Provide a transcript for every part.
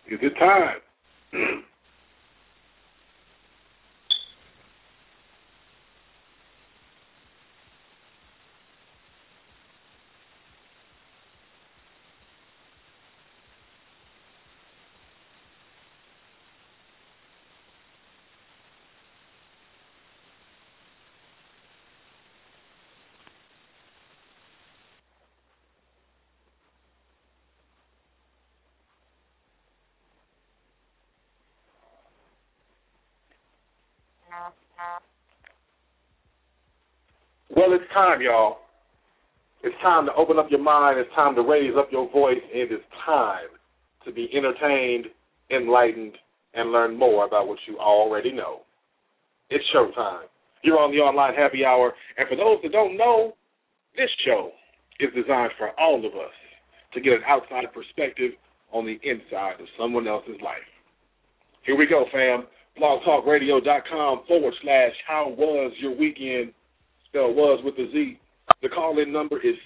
Is it time? Well, it's time, y'all. It's time to open up your mind. It's time to raise up your voice. It is time to be entertained, enlightened, and learn more about what you already know. It's showtime. You're on the online happy hour. And for those that don't know, this show is designed for all of us to get an outside perspective on the inside of someone else's life. Here we go, fam. blogtalkradio.com/how was your weekend? Spell was with a Z. The call-in number is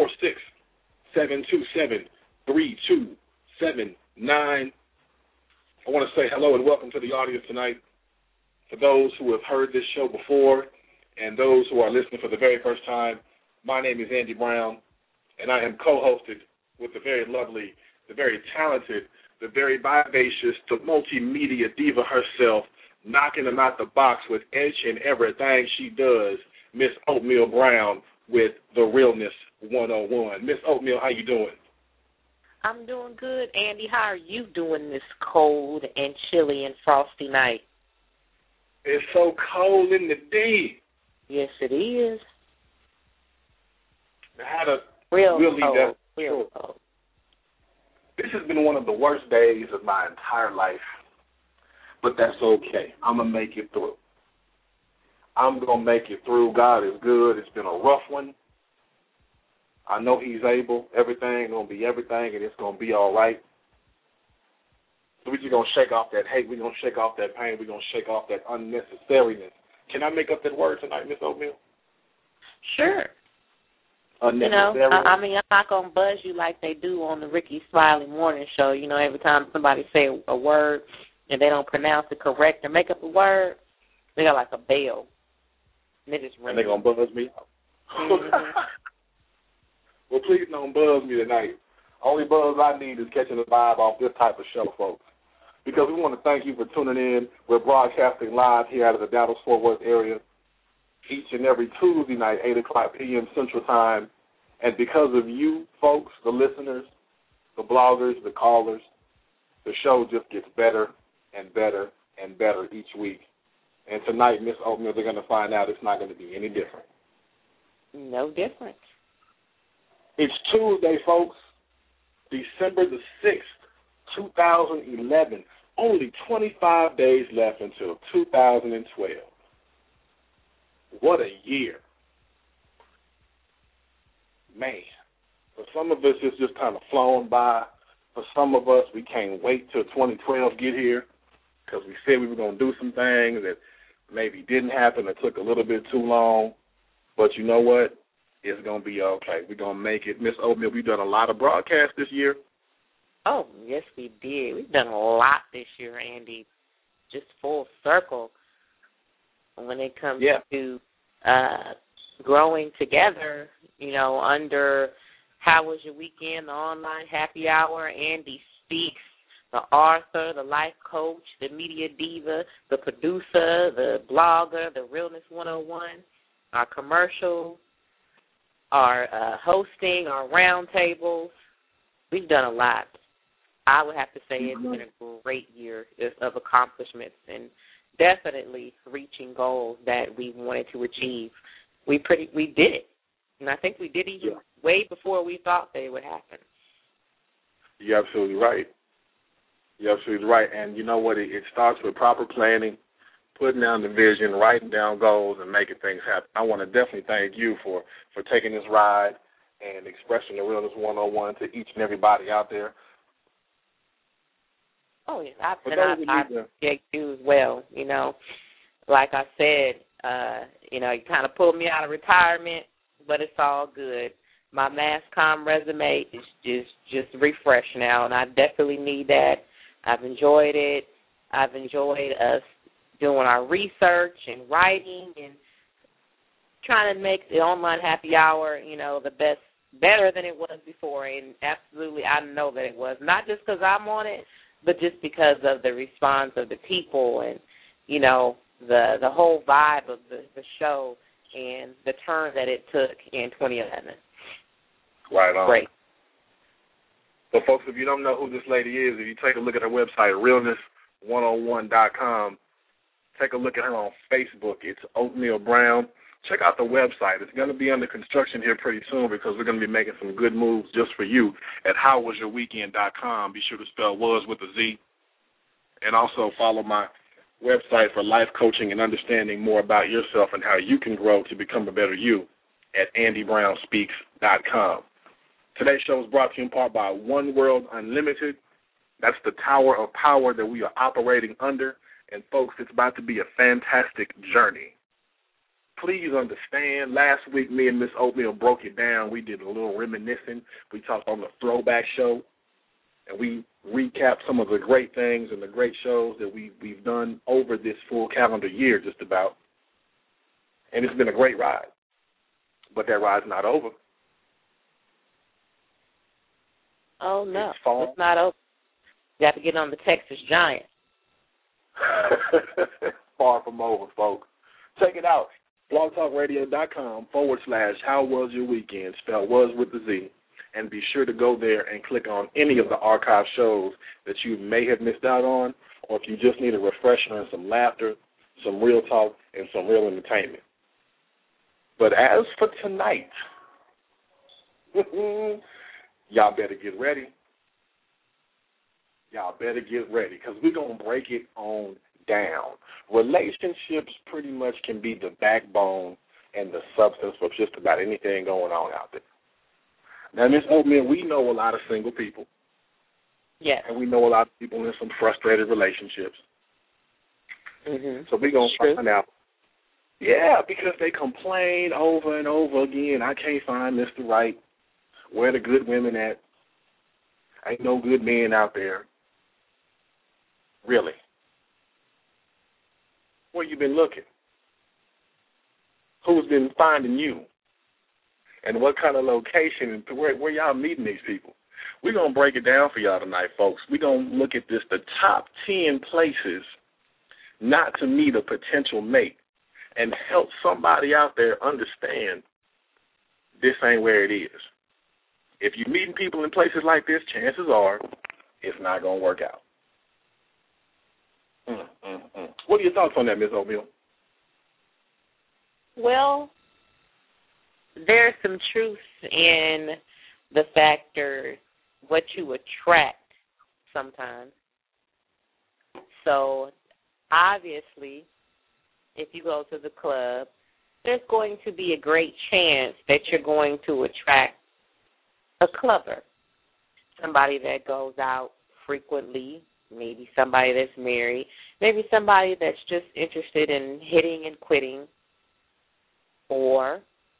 646-727-3279. I want to say hello and welcome to the audience tonight. For those who have heard this show before and those who are listening for the very first time, my name is Andy Brown, and I am co-hosted with the very lovely, the very talented, the very vivacious, the multimedia diva herself, knocking them out the box with each and everything she does, Miss Oatmeal Brown with the Realness 101. Miss Oatmeal, how you doing? I'm doing good, Andy. How are you doing this cold and chilly and frosty night? It's so cold in the D. Yes, it is. I had a real really cold. Real cold. This has been one of the worst days of my entire life, but that's okay. I'm going to make it through. I'm going to make it through. God is good. It's been a rough one. I know he's able. Everything going to be everything, and it's going to be all right. So we're just going to shake off that hate. We're going to shake off that pain. We're going to shake off that unnecessariness. Can I make up that word tonight, Miss Oatmeal? Sure. Unnecessary. I mean, I'm not going to buzz you like they do on the Ricky Smiley Morning Show. You know, every time somebody say a word and they don't pronounce it correct or make up a word, they got like a bell. And they just ring. And they're going to buzz me out. Mm-hmm. Well, please don't buzz me tonight. Only buzz I need is catching the vibe off this type of show, folks. Because we want to thank you for tuning in. We're broadcasting live here out of the Dallas-Fort Worth area each and every Tuesday night, 8 o'clock p.m. Central Time. And because of you folks, the listeners, the bloggers, the callers, the show just gets better and better and better each week. And tonight, Miss Oatmeal, they're going to find out it's not going to be any different. No different. It's Tuesday, folks, December the 6th, 2011. Only 25 days left until 2012. What a year. Man, for some of us, it's just kind of flown by. For some of us, we can't wait till 2012 get here because we said we were going to do some things that maybe didn't happen or took a little bit too long. But you know what? It's going to be okay. We're going to make it. Miss Oatmeal, we've done a lot of broadcasts this year. Oh, yes, we did. We've done a lot this year, Andy, just full circle when it comes to growing together, you know, under How Was Your Weekend, the online happy hour, Andy Speaks, the author, the life coach, the media diva, the producer, the blogger, the Realness 101, our commercials, our hosting, our roundtables. We've done a lot. I would have to say it's been a great year of accomplishments and definitely reaching goals that we wanted to achieve. We did it, and I think we did it even way before we thought they would happen. You're absolutely right. You're absolutely right, and you know what? It starts with proper planning, putting down the vision, writing down goals, and making things happen. I want to definitely thank you for taking this ride and expressing the Realness 101 to each and everybody out there. Oh, yeah, I appreciate you as well. You know, like I said, you know, you kind of pulled me out of retirement, but it's all good. My MassCom resume is just refreshed now, and I definitely need that I've enjoyed it. I've enjoyed us doing our research and writing and trying to make the online happy hour, better than it was before. And absolutely, I know that it was. Not just because I'm on it, but just because of the response of the people and, the whole vibe of the show and the turn that it took in 2011. Right on. Great. So, folks, if you don't know who this lady is, if you take a look at her website, realness101.com, take a look at her on Facebook. It's Oatmeal Brown. Check out the website. It's going to be under construction here pretty soon because we're going to be making some good moves just for you at howwasyourweekend.com. Be sure to spell was with a Z. And also follow my website for life coaching and understanding more about yourself and how you can grow to become a better you at andybrownspeaks.com. Today's show is brought to you in part by One World Unlimited. That's the tower of power that we are operating under. And, folks, it's about to be a fantastic journey. Please understand, last week me and Miss Oatmeal broke it down. We did a little reminiscing. We talked on the throwback show, and we recapped some of the great things and the great shows that we've done over this full calendar year just about. And it's been a great ride. But that ride's not over. Oh, no, it's not over. You got to get on the Texas Giants. Far from over, folks. Check it out. blogtalkradio.com/howwasyourweekend, spell was with the Z, and be sure to go there and click on any of the archive shows that you may have missed out on, or if you just need a refresher and some laughter, some real talk, and some real entertainment. But as for tonight, y'all better get ready. Y'all better get ready because we're going to break it on down. Relationships pretty much can be the backbone and the substance of just about anything going on out there. Now, Miss Oatmeal, we know a lot of single people. Yes. And we know a lot of people in some frustrated relationships. Mm-hmm. So we're going to find out. Yeah, because they complain over and over again, I can't find Mr. Right. Where the good women at? Ain't no good men out there. Really? Where you been looking? Who's been finding you? And what kind of location and where y'all meeting these people? We're going to break it down for y'all tonight, folks. We're going to look at this, the top 10 places not to meet a potential mate and help somebody out there understand this ain't where it is. If you're meeting people in places like this, chances are it's not going to work out. What are your thoughts on that, Ms. Oatmeal? Well, there's some truth in the factor what you attract sometimes. So, obviously, if you go to the club, there's going to be a great chance that you're going to attract a clubber, somebody that goes out frequently, maybe somebody that's married, maybe somebody that's just interested in hitting and quitting, or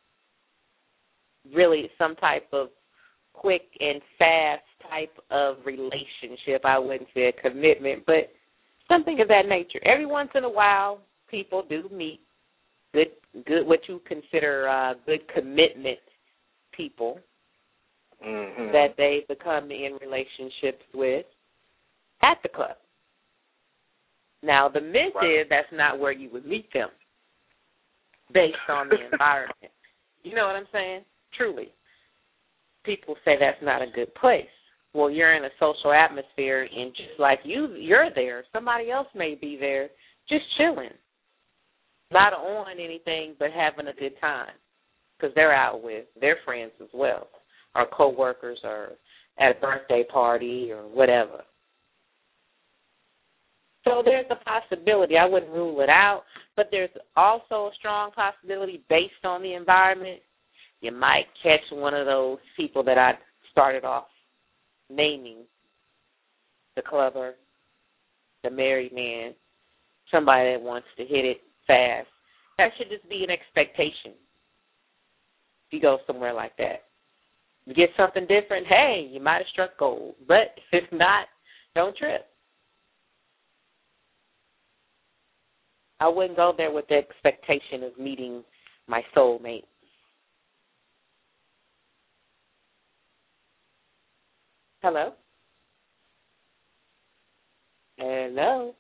really some type of quick and fast type of relationship. I wouldn't say a commitment, but something of that nature. Every once in a while, people do meet good what you consider good commitment people that they become in relationships with at the club. Now, the myth is that's not where you would meet them based on the environment. You know what I'm saying? Truly. People say that's not a good place. Well, you're in a social atmosphere, and just like you're there, somebody else may be there just chilling, not on anything but having a good time because they're out with their friends as well, or coworkers, or at a birthday party or whatever. So there's a possibility. I wouldn't rule it out, but there's also a strong possibility based on the environment. You might catch one of those people that I started off naming, the clubber, the married man, somebody that wants to hit it fast. That should just be an expectation if you go somewhere like that. You get something different, hey, you might have struck gold. But if not, don't trip. I wouldn't go there with the expectation of meeting my soulmate. Hello? Hello?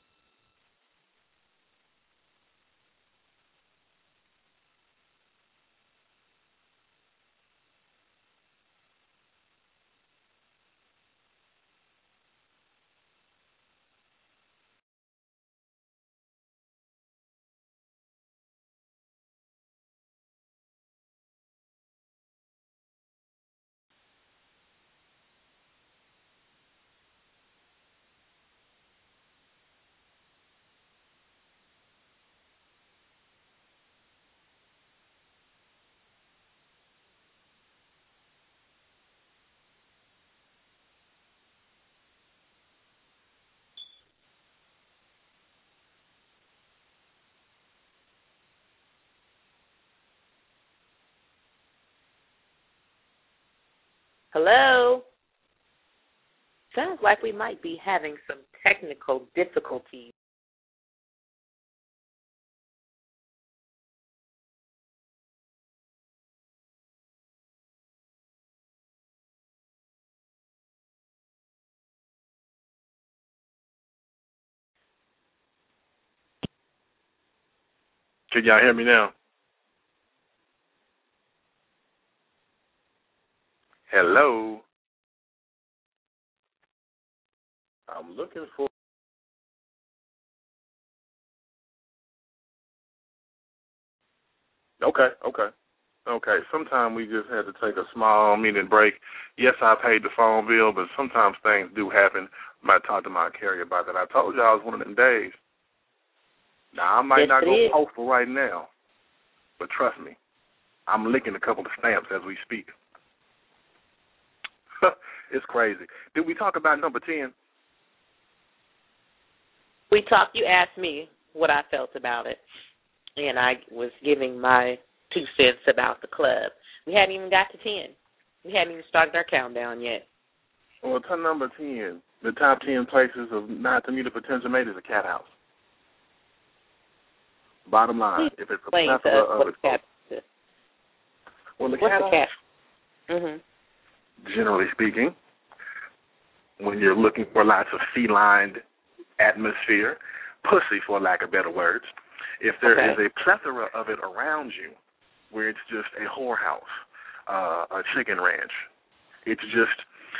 Hello? Sounds like we might be having some technical difficulties. Can y'all hear me now? Hello? I'm looking for... Okay. Sometimes we just had to take a small minute break. Yes, I paid the phone bill, but sometimes things do happen. I might talk to my carrier about that. I told y'all it was one of them days. Now, I might not go postal right now, but trust me, I'm licking a couple of stamps as we speak. It's crazy. Did we talk about number 10? You asked me what I felt about it, and I was giving my 2 cents about the club. We hadn't even got to 10. We hadn't even started our countdown yet. Well, to number 10, the top 10 places of not to meet a potential mate is a cat house. Bottom line, if it's a plethora of it. Well, the cat house, generally speaking, when you're looking for lots of feline atmosphere, pussy for lack of better words, if there is a plethora of it around you, where it's just a whorehouse, a chicken ranch, it's just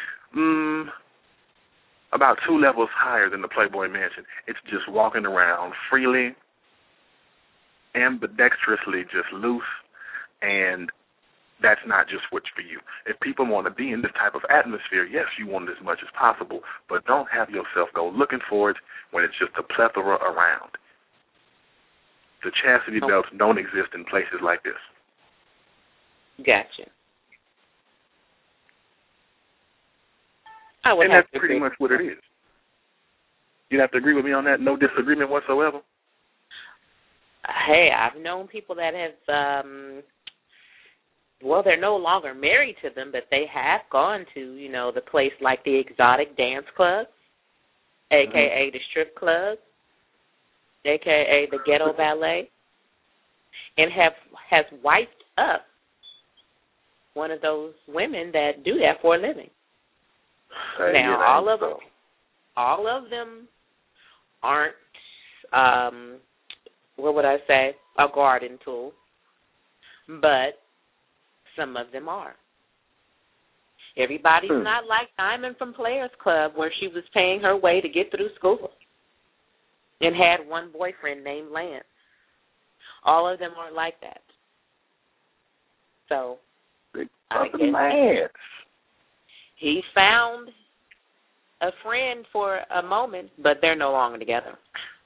about 2 levels higher than the Playboy Mansion. It's just walking around freely, ambidextrously, just loose, and that's not just what's for you. If people want to be in this type of atmosphere, yes, you want it as much as possible, but don't have yourself go looking for it when it's just a plethora around. The chastity belts don't exist in places like this. Gotcha. And that's pretty much what it is. You'd have to agree with me on that? No disagreement whatsoever? Hey, I've known people that have, they're no longer married to them, but they have gone to, the place like the Exotic Dance Club, a.k.a. the Strip Club, a.k.a. the Ghetto Ballet, and has wiped up one of those women that do that for a living. Now, all of them aren't, a garden tool, but some of them are. Everybody's not like Diamond from Players Club, where she was paying her way to get through school and had one boyfriend named Lance. All of them aren't like that. So, I guess he found a friend for a moment, but they're no longer together.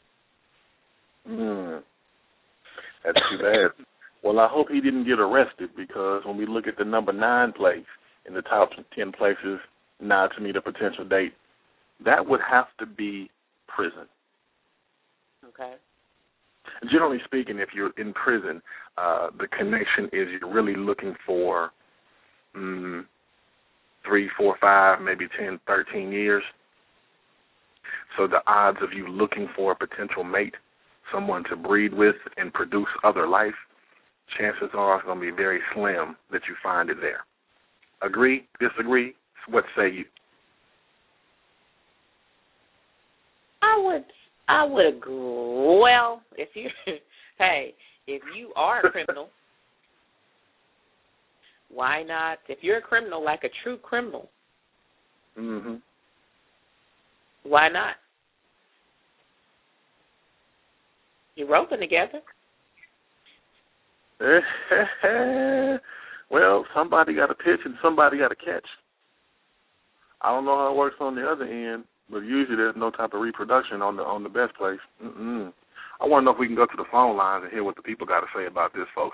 That's too bad. Well, I hope he didn't get arrested, because when we look at the number 9 place in the top 10 places not to meet a potential date, that would have to be prison. Okay. Generally speaking, if you're in prison, the connection is you're really looking for 3, 4, 5, maybe 10, 13 years. So the odds of you looking for a potential mate someone to breed with and produce other life, chances are it's going to be very slim that you find it there. Agree? Disagree? What say you? I would agree. Well, if you are a criminal, why not? If you're a criminal, like a true criminal, why not? You're roping together. Well, somebody got to pitch and somebody got to catch. I don't know how it works on the other end, but usually there's no type of reproduction on the best place. I want to know if we can go to the phone lines and hear what the people got to say about this, folks.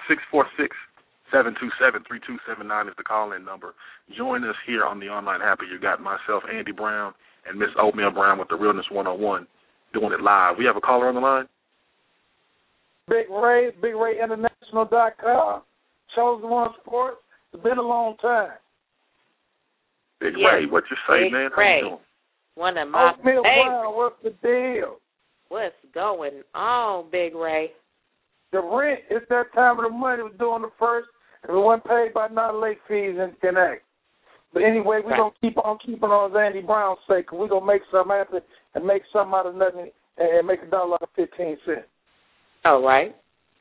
646-727-3279 is the call-in number. Join us here on the Online Happy. You got myself, Andy Brown, and Miss Oatmeal Brown with the Realness 101 doing it live. We have a caller on the line? Big Ray, BigRayInternational.com, Chosen One Sports. It's been a long time. Big Ray, what you say, Big man? Ray. How you doing? One of my Oatmeal favorites. Brown, what's the deal? What's going on, Big Ray? The rent, it's that time of the month. It was due on the 1st, and we weren't paid by non-late fees in Connect. But anyway, we're going to keep on keeping on Andy Brown's sake, because we're going to make something happen and make something out of nothing and make $1 out of 15 cents. Oh, right.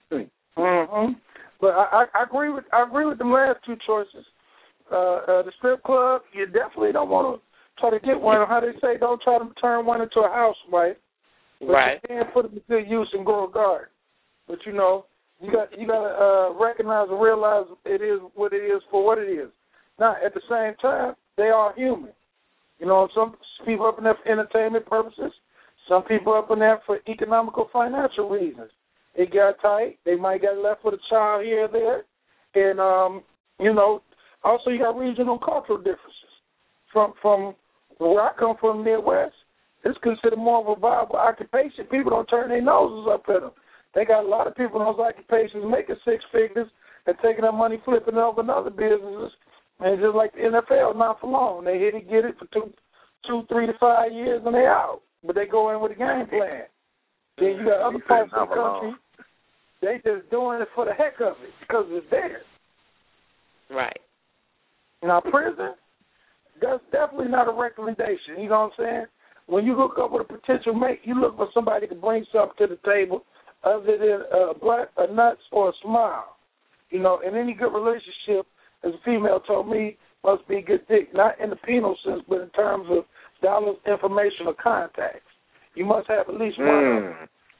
But I agree with them last two choices. The strip club, you definitely don't want to try to get one. How they say, don't try to turn one into a housewife. But right. You can put it to good use and grow a garden. But you got to recognize and realize it is what it is for what it is. Now, at the same time, they are human. Some people up in there for entertainment purposes. Some people up in there for economical, financial reasons. It got tight. They might get left with a child here or there. And, also you got regional cultural differences. From where I come from, Midwest, it's considered more of a viable occupation. People don't turn their noses up at them. They got a lot of people in those occupations making six figures and taking that money, flipping it over in other businesses. And just like the NFL, not for long. They hit it, get it for 2, 3 to 5 years, and they out. But they go in with a game plan. Then you got other parts of the country, they just doing it for the heck of it because it's there. Right. Now, prison, that's definitely not a recommendation. You know what I'm saying? When you hook up with a potential mate, you look for somebody to bring something to the table other than a nuts or a smile. In any good relationship, as a female told me, must be good dick, not in the penal sense, but in terms of dollars, information, or contacts. You must have at least one.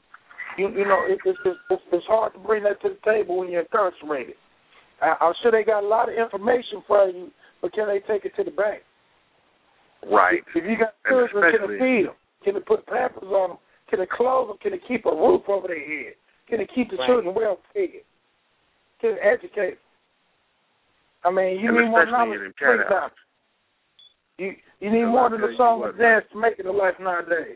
It's hard to bring that to the table when you're incarcerated. I'm sure they got a lot of information for you, but can they take it to the bank? Right. If you got children, can they feed them? Can they put pampers on them? Can they clothe them? Can they keep a roof over their head? Can they keep the children well fed? Can they educate them? I mean, you need more knowledge. You need more than a song and dance to make it a life nowadays.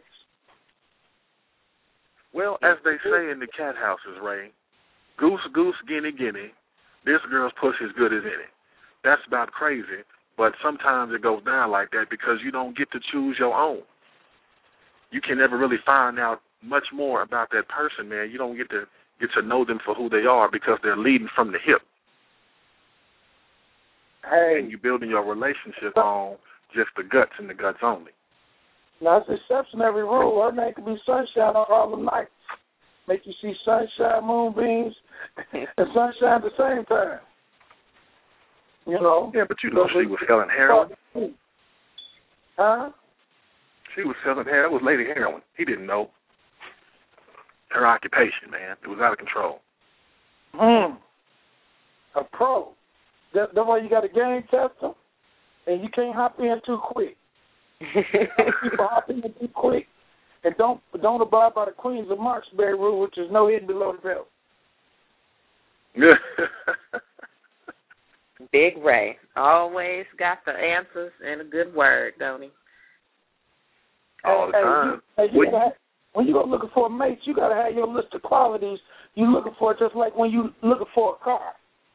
Well, as they say in the cat houses, Ray, goose, goose, guinea, guinea, this girl's pussy as good as any. That's about crazy, but sometimes it goes down like that because you don't get to choose your own. You can never really find out much more about that person, man. You don't get to know them for who they are because they're leading from the hip. Hey. And you're building your relationship on just the guts and the guts only. Now, it's exceptionary rule. Her name could be Sunshine on all the nights. Make you see sunshine, moonbeams, and sunshine at the same time. Yeah, but she was selling heroin. Huh? She was selling heroin. That was Lady Heroin. He didn't know. Her occupation, man. It was out of control. A pro. That's why you got a game tester, and you can't hop in too quick. People hop in too quick, and don't abide by the Queens of Marksbury rule, which is no hidden below the belt. Big Ray always got the answers and a good word, don't he? All the time. When you go looking for a mate, you got to have your list of qualities you're looking for, just like when you looking for a car.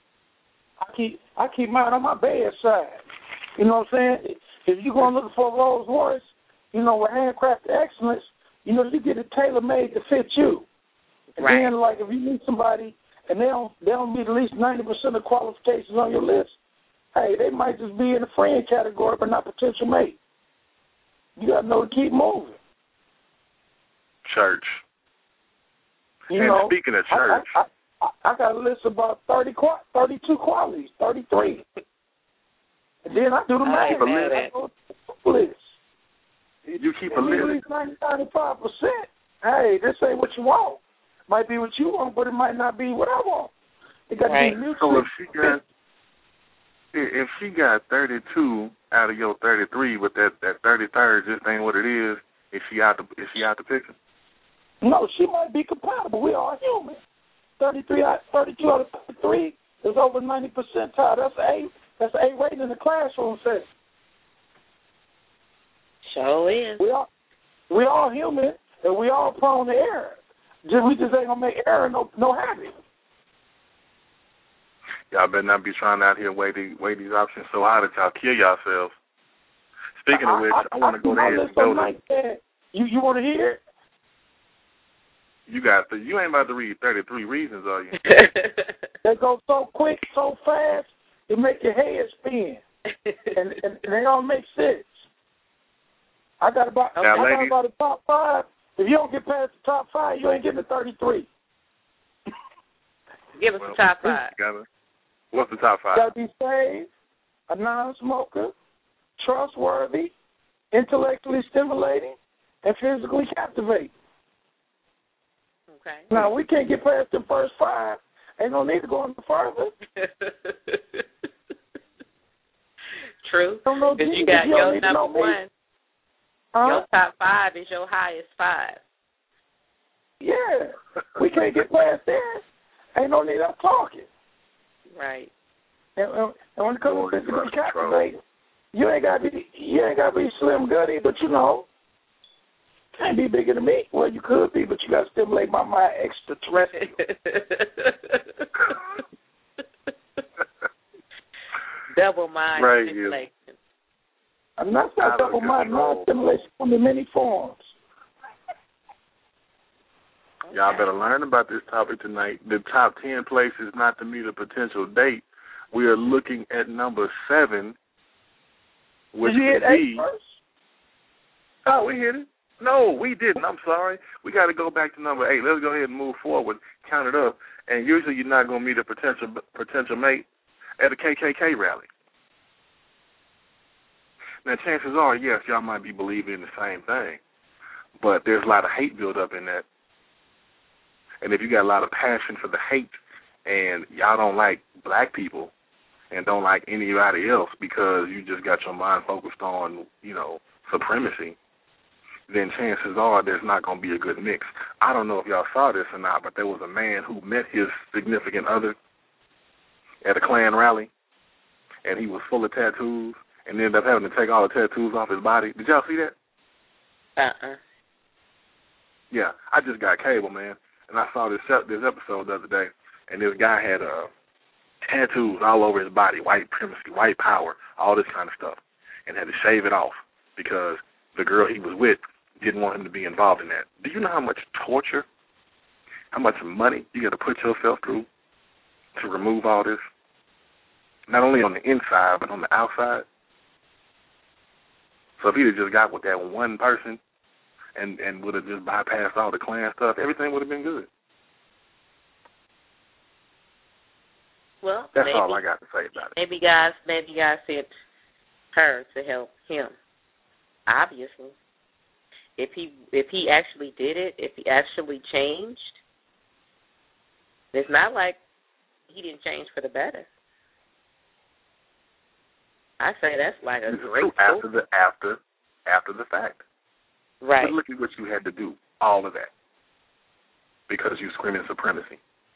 I keep mine on my bedside. You know what I'm saying? If you're going looking for a Rolls Royce, with handcrafted excellence, you get it tailor-made to fit you. And then, like, if you meet somebody and they don't meet at least 90% of qualifications on your list, hey, they might just be in the friend category but not potential mate. You got to know to keep moving. Church. You know, speaking of church. I got a list of about 32 qualities, 33. And then I do the math. I go to the list. You keep a list. At least 95%. Hey, this ain't what you want. Might be what you want, but it might not be what I want. It got to be mutual. So if she got 32 out of your 33, but that 33rd just ain't what it is, is she out the picture? No, she might be compatible. We are human. 32 out of 33 is over 90%. That's an A rating in the classroom setting. Sure is. We all human, and we all prone to error. We just ain't gonna make error no habit. Y'all better not be trying out here weigh these options so hard that y'all kill yourselves. Speaking of which, I want to go there and go to. You want to hear it? You ain't about to read 33 reasons, are you? They go so quick, so fast, it make your head spin, and they don't make sense. I got about the top 5. If you don't get past the top 5, you ain't getting the 33. Give us the top 5. What's the top 5? Got to be saved, a non-smoker, trustworthy, intellectually stimulating, and physically captivating. Okay. Now, we can't get past the first 5. Ain't no need to go any further. True. Because you got your number 1. Your top 5 is your highest 5. Yeah. We can't get past that. Ain't no need of talking. Right. And when it comes to physically captivating, you ain't gotta be Slim Goody, but you know, can't be bigger than me. Well, you could be, but you got to stimulate my mind extraterrestrial. Double mind stimulation. I'm not saying double mind stimulation come in many forms. Okay. Y'all better learn about this topic tonight. The top 10 places not to meet a potential date. We are looking at number 7, which Did you hit 8 first? Oh, we hit it. No, we didn't. I'm sorry. We got to go back to number 8. Let's go ahead and move forward. Count it up. And usually you're not going to meet a potential mate at a KKK rally. Now, chances are, yes, y'all might be believing in the same thing, but there's a lot of hate built up in that. And if you got a lot of passion for the hate and y'all don't like black people and don't like anybody else because you just got your mind focused on, supremacy, then chances are there's not going to be a good mix. I don't know if y'all saw this or not, but there was a man who met his significant other at a Klan rally, and he was full of tattoos and ended up having to take all the tattoos off his body. Did y'all see that? Yeah, I just got cable, man, and I saw this episode the other day, and this guy had tattoos all over his body, white supremacy, white power, all this kind of stuff, and had to shave it off because the girl he was with didn't want him to be involved in that. Do you know how much torture, how much money you got to put yourself through to remove all this? Not only on the inside, but on the outside. So if he'd have just got with that one person and would have just bypassed all the Klan stuff, everything would have been good. Well, that's all I got to say about it. Maybe guys sent her to help him. Obviously. If he actually did it, if he actually changed, it's not like he didn't change for the better. I say that's like a great after the fact. Right. But look at what you had to do, all of that, because you screaming supremacy.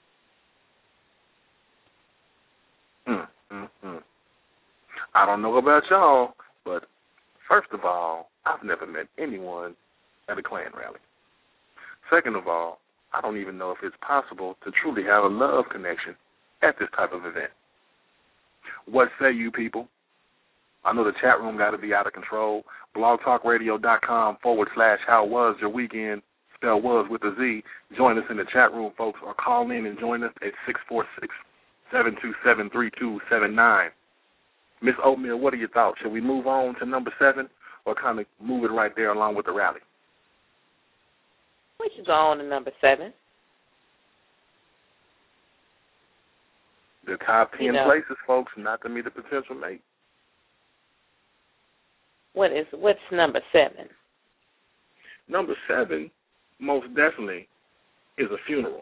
I don't know about y'all, but first of all, I've never met anyone at a Klan rally. Second of all, I don't even know if it's possible to truly have a love connection at this type of event. What say you people? I know the chat room got to be out of control. blogtalkradio.com/how was your weekend. spell was with a Z. Join us in the chat room, folks, or call in and join us at 646-727-3279. Miss Oatmeal, what are your thoughts? Should we move on to number 7 or kind of move it right there along with the rally? We should go on to number 7. The top 10 places, folks, not to meet a potential mate. What's number 7? Number 7, most definitely, is a funeral.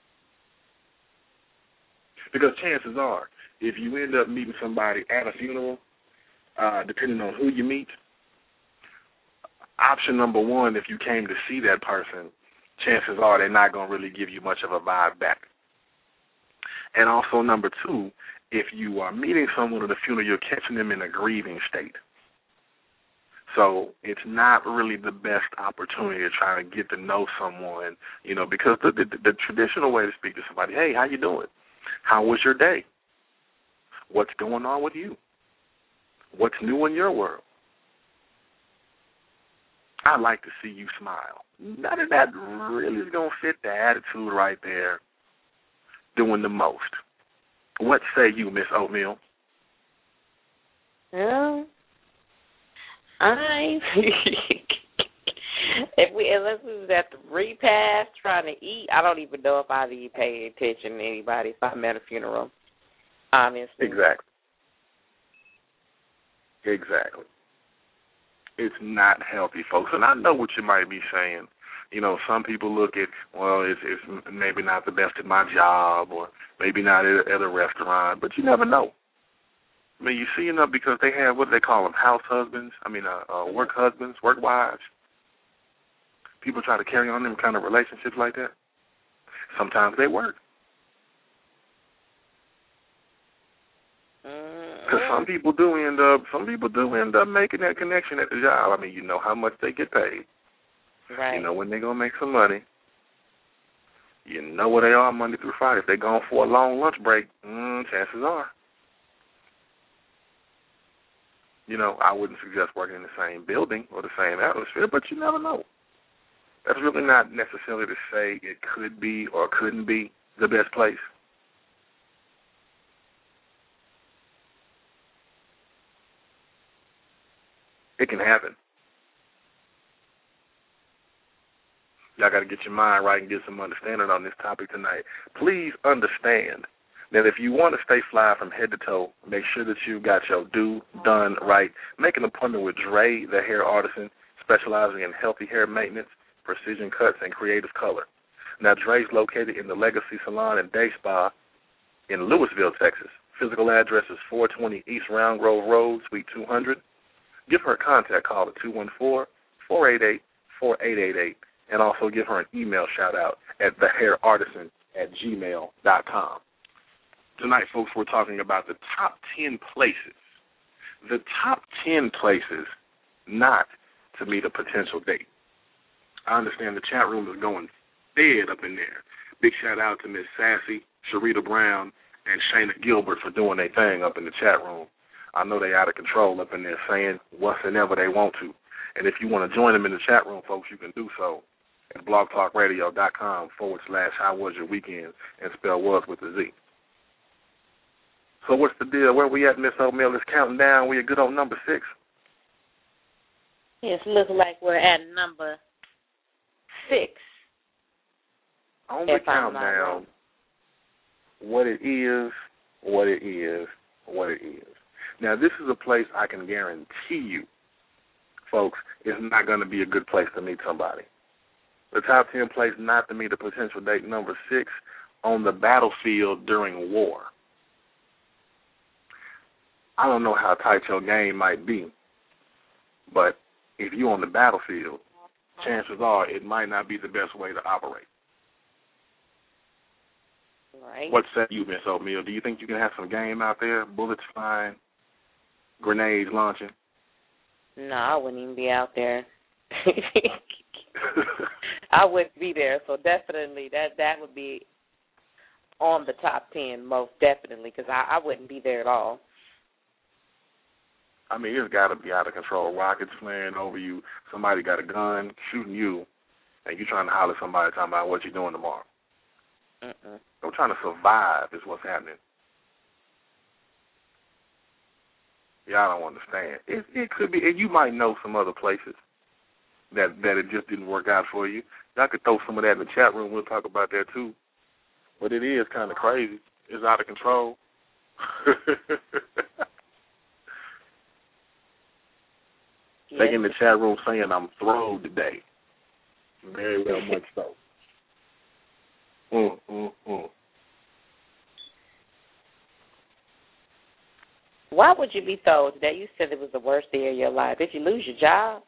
Because chances are, if you end up meeting somebody at a funeral, depending on who you meet, option number 1, if you came to see that person, chances are they're not going to really give you much of a vibe back. And also number 2, if you are meeting someone at a funeral, you're catching them in a grieving state. So it's not really the best opportunity to try to get to know someone, because the traditional way to speak to somebody, hey, how you doing? How was your day? What's going on with you? What's new in your world? I'd like to see you smile. None of that really is going to fit the attitude right there doing the most. What say you, Miss Oatmeal? Well, unless we was at the repast trying to eat, I don't even know if I'd be paying attention to anybody if I'm at a funeral, honestly. Exactly. It's not healthy, folks. And I know what you might be saying. Some people look at, well, it's maybe not the best at my job or maybe not at a restaurant, but you never know. I mean, you see enough because they have, what do they call them, house husbands? Work husbands, work wives. People try to carry on them kind of relationships like that. Sometimes they work. Because some people do end up making that connection at the job. I mean, you know how much they get paid. Right. You know when they're going to make some money. You know where they are Monday through Friday. If they're going for a long lunch break, chances are. I wouldn't suggest working in the same building or the same atmosphere, but you never know. That's really not necessarily to say it could be or couldn't be the best place. It can happen. Y'all got to get your mind right and get some understanding on this topic tonight. Please understand that if you want to stay fly from head to toe, make sure that you got your do done right. Make an appointment with Dre, the hair artisan, specializing in healthy hair maintenance, precision cuts, and creative color. Now, Dre's located in the Legacy Salon and Day Spa in Louisville, Texas. Physical address is 420 East Round Grove Road, Suite 200. Give her a contact call at 214-488-4888, and also give her an email shout-out at thehairartisan@gmail.com. Tonight, folks, we're talking about the top 10 places. The top 10 places not to meet a potential date. I understand the chat room is going dead up in there. Big shout-out to Miss Sassy, Sharita Brown, and Shayna Gilbert for doing their thing up in the chat room. I know they out of control up in there saying whatsoever they want to. And if you want to join them in the chat room, folks, you can do so at blogtalkradio.com/How Was Your Weekend and spell was with a Z. So what's the deal? Where we at, Miss Oatmeal? Is counting down. We a good on number 6? Yes, looks like we're at number 6. On the countdown, what it is. Now, this is a place I can guarantee you, folks, is not going to be a good place to meet somebody. The top 10 place not to meet a potential date, number 6, on the battlefield during war. I don't know how tight your game might be, but if you're on the battlefield, chances are it might not be the best way to operate. Right. What say you, Miss Oatmeal? Do you think you can have some game out there, bullets flying, grenades launching? No, I wouldn't even be out there. I wouldn't be there, so definitely that would be on the top 10, most definitely, because I wouldn't be there at all. I mean, it's got to be out of control. Rockets flying over you, somebody got a gun shooting you, and you're trying to holler at somebody talking about what you're doing tomorrow. Mm-mm. I'm trying to survive is what's happening. Y'all don't understand. It could be, and you might know some other places that it just didn't work out for you. Y'all could throw some of that in the chat room. We'll talk about that too. But it is kind of crazy. It's out of control. Yes. They in the chat room saying I'm thrilled today. Very well much so. Why would you be told today? You said it was the worst day of your life. Did you lose your job?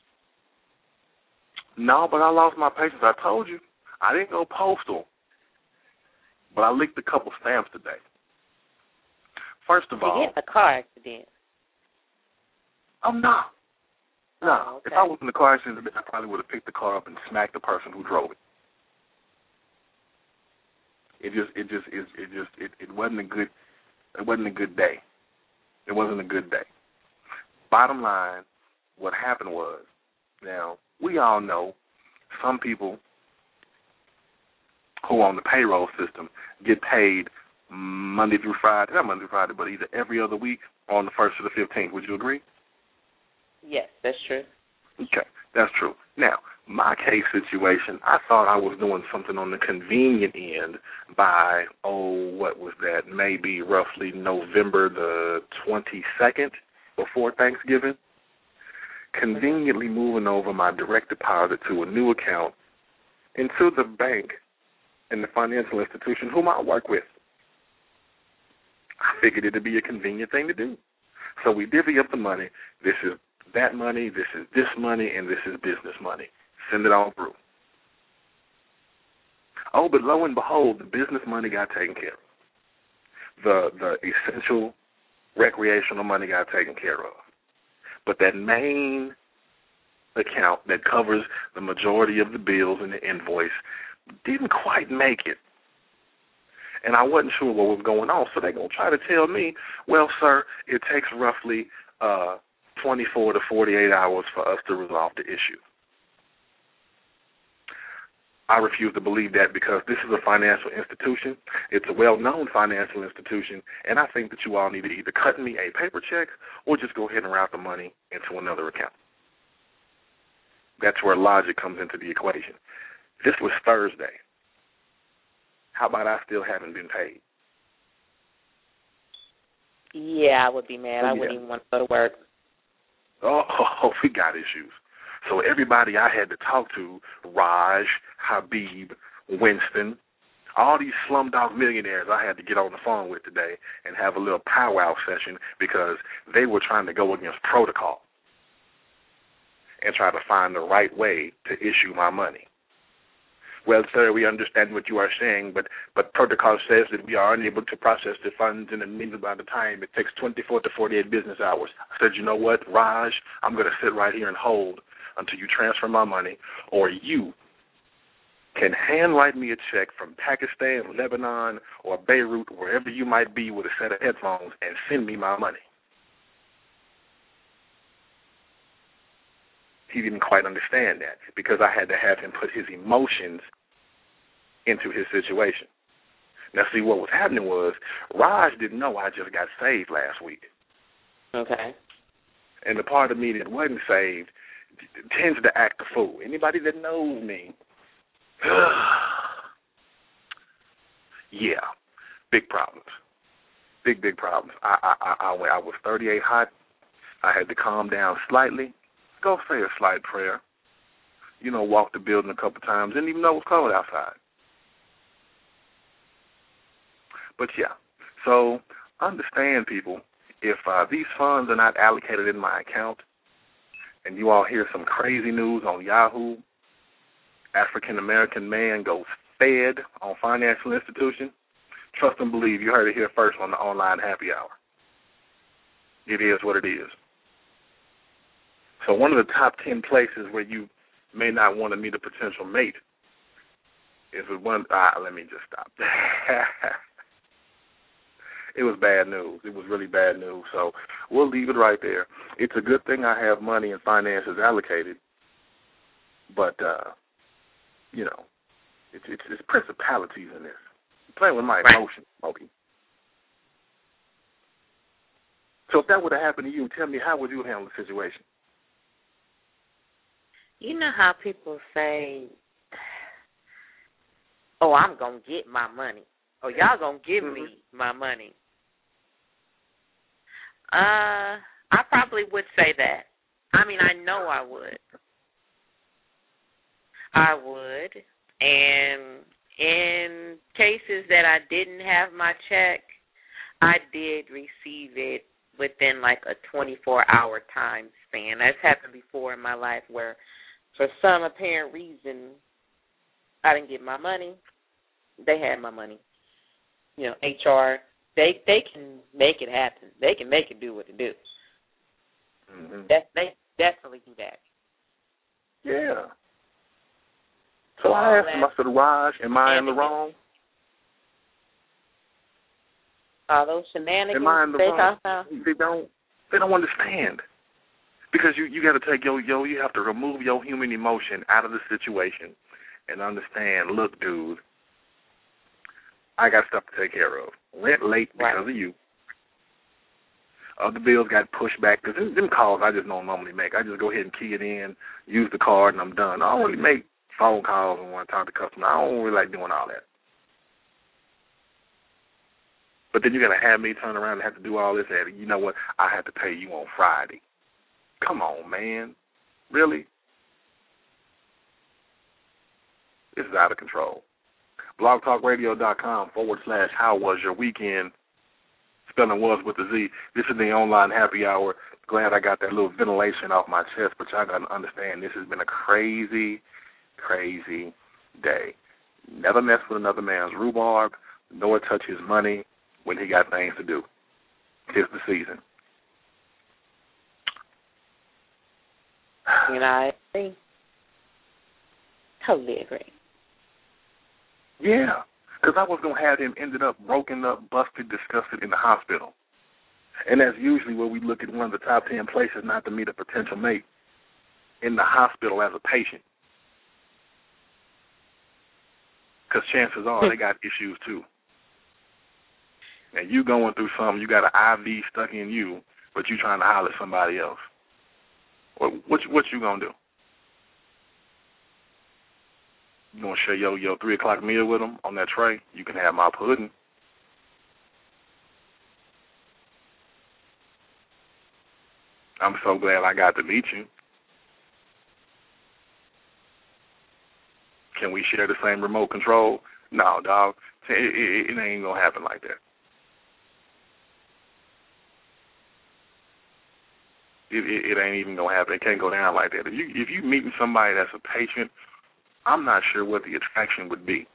No, but I lost my patience. I told you. I didn't go postal, but I licked a couple stamps today. First of all, you get in a car accident. I'm not. No. Oh, okay. If I was in the car accident, I probably would have picked the car up and smacked the person who drove it. It wasn't a good. It wasn't a good day. It wasn't a good day. Bottom line, what happened was, now we all know some people who are on the payroll system get paid Monday through Friday, not Monday through Friday, but either every other week or on the 1st to the 15th. Would you agree? Yes, that's true. Okay, that's true. Now, my case situation, I thought I was doing something on the convenient end by, what was that, maybe roughly November the 22nd before Thanksgiving, conveniently moving over my direct deposit to a new account into the bank and the financial institution whom I work with. I figured it would be a convenient thing to do. So we divvy up the money. This is that money, this is this money, and this is business money. Send it all through. Oh, but lo and behold, the business money got taken care of. The essential recreational money got taken care of. But that main account that covers the majority of the bills and the invoice didn't quite make it. And I wasn't sure what was going on, so they're going to try to tell me, well, sir, it takes roughly 24 to 48 hours for us to resolve the issue. I refuse to believe that because this is a financial institution. It's a well-known financial institution, and I think that you all need to either cut me a paper check or just go ahead and route the money into another account. That's where logic comes into the equation. This was Thursday. How about I still haven't been paid? Yeah, I would be mad. I wouldn't even want to go to work. Oh, we got issues. So everybody I had to talk to, Raj, Habib, Winston, all these slumdog millionaires I had to get on the phone with today and have a little powwow session because they were trying to go against protocol and try to find the right way to issue my money. Well, sir, we understand what you are saying, but protocol says that we are unable to process the funds in a minimum amount of time. It takes 24 to 48 business hours. I said, you know what, Raj, I'm going to sit right here and hold until you transfer my money, or you can handwrite me a check from Pakistan, Lebanon, or Beirut, wherever you might be with a set of headphones, and send me my money. He didn't quite understand that because I had to have him put his emotions into his situation. Now, see, what was happening was Raj didn't know I just got saved last week. Okay. And the part of me that wasn't saved tends to act a fool. Anybody that knows me, yeah, big problems. Big problems. I was 38 hot. I had to calm down slightly. Go say a slight prayer. You know, walk the building a couple times. Didn't even know it was cold outside. But, yeah, so understand, people, if these funds are not allocated in my account and you all hear some crazy news on Yahoo, African-American man goes fed on financial institution, trust and believe you heard it here first on the online happy hour. It is what it is. So one of the top 10 places where you may not want to meet a potential mate is with one. Let me just stop. It was bad news. It was really bad news. So we'll leave it right there. It's a good thing I have money and finances allocated, but you know, it's principalities in this. You're playing with my emotions, Moby. So if that would have happened to you, tell me, how would you handle the situation? You know how people say, oh, I'm going to get my money. Oh, y'all going to give me my money. I probably would say that. I mean, I know I would. I would. And in cases that I didn't have my check, I did receive it within like a 24-hour time span. That's happened before in my life where for some apparent reason I didn't get my money. They had my money. You know, HR, they can make it happen. They can make it do what it do. Mm-hmm. They definitely do that. Yeah. So I asked him, I said, Raj, am I in the wrong? All those shenanigans. Am I in the wrong? They don't understand. Because you got to take you have to remove your human emotion out of the situation and understand, look, dude, I got stuff to take care of. Rent late because of you. Other bills got pushed back because them calls I just don't normally make. I just go ahead and key it in, use the card, and I'm done. I don't really make phone calls and want to talk to customers. I don't really like doing all that. But then you're going to have me turn around and have to do all this. And you know what? I have to pay you on Friday. Come on, man. Really? This is out of control. blogtalkradio.com/how was your weekend? Spelling was with a Z. This is the online happy hour. Glad I got that little ventilation off my chest, but y'all got to understand this has been a crazy, crazy day. Never mess with another man's rhubarb, nor touch his money when he got things to do. It's the season. You know, I think totally agree. Yeah, because I was going to have him ended up broken up, busted, disgusted in the hospital. And that's usually where we look at one of the top 10 places not to meet a potential mate, in the hospital as a patient. Because chances are they got issues too. And you going through something, you got an IV stuck in you, but you trying to holler at somebody else. What you going to do? You going to share your 3 o'clock meal with them on that tray? You can have my pudding. I'm so glad I got to meet you. Can we share the same remote control? No, dog. It ain't going to happen like that. It ain't even going to happen. It can't go down like that. If you meeting somebody that's a patient, I'm not sure what the attraction would be.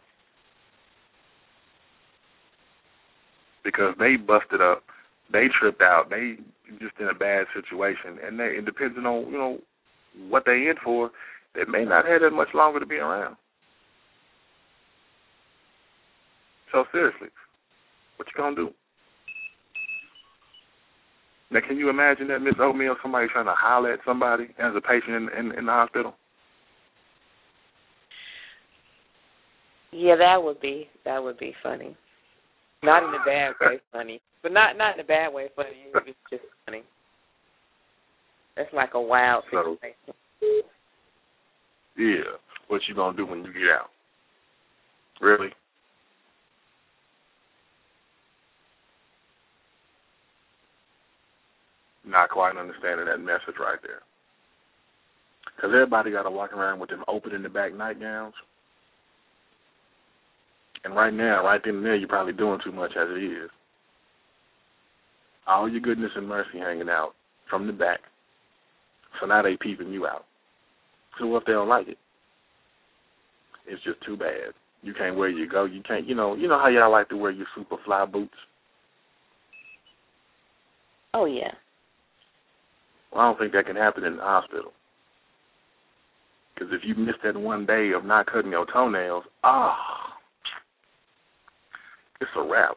Because they busted up, they tripped out, they just in a bad situation, and it depends on, what they in for, they may not have that much longer to be around. So seriously, what you gonna do? Now, can you imagine that, Miss O'Meal, somebody trying to holler at somebody as a patient in the hospital? Yeah, that would be funny. Not in a bad way funny, but not in a bad way funny. It's just funny. That's like a wild situation. Yeah, what you gonna do when you get out? Really? Not quite understanding that message right there. Because everybody got to walk around with them open in the back nightgowns. And right now, right then and there, you're probably doing too much as it is. All your goodness and mercy hanging out from the back. So now they peeping you out. So what if they don't like it? It's just too bad. You can't wear your go. You can't, you know how y'all like to wear your super fly boots? Oh, yeah. Well, I don't think that can happen in the hospital. Because if you miss that one day of not cutting your toenails, it's a wrap.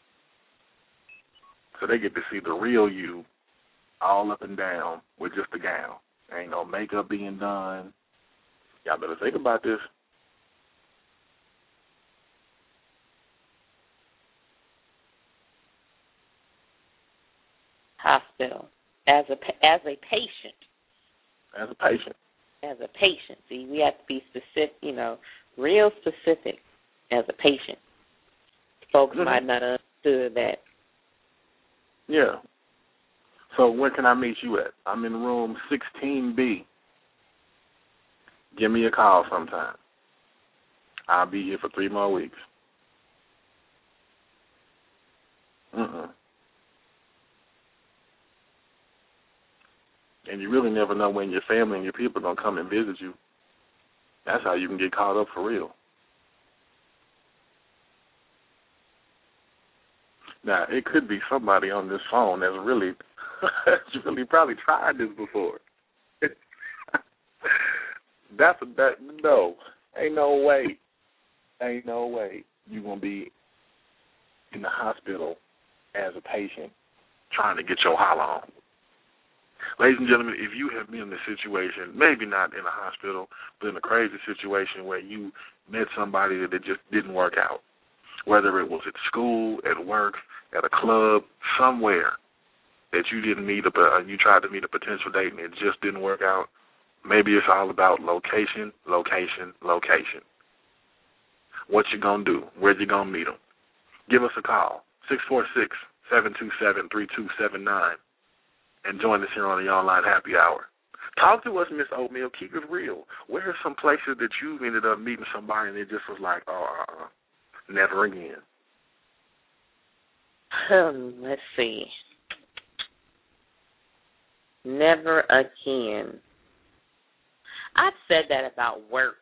So they get to see the real you all up and down with just a gown. Ain't no makeup being done. Y'all better think about this. hospital as a patient. As a patient. As a patient. See, we have to be specific, real specific as a patient. Folks might not understood that. Yeah. So where can I meet you at? I'm in room 16B. Give me a call sometime. I'll be here for 3 more weeks. And you really never know when your family and your people are going to come and visit you. That's how you can get caught up for real. Now, it could be somebody on this phone that's really probably tried this before. No, ain't no way you're going to be in the hospital as a patient trying to get your holler on. Ladies and gentlemen, if you have been in a situation, maybe not in a hospital, but in a crazy situation where you met somebody that it just didn't work out, whether it was at school, at work, at a club, somewhere that you didn't meet you tried to meet a potential date and it just didn't work out, maybe it's all about location, location, location. What you going to do? Where you going to meet them? Give us a call, 646-727-3279, and join us here on the Online Happy Hour. Talk to us, Miss Oatmeal. Keep it real. Where are some places that you ended up meeting somebody and it just was like, never again? Let's see. Never again. I've said that about work,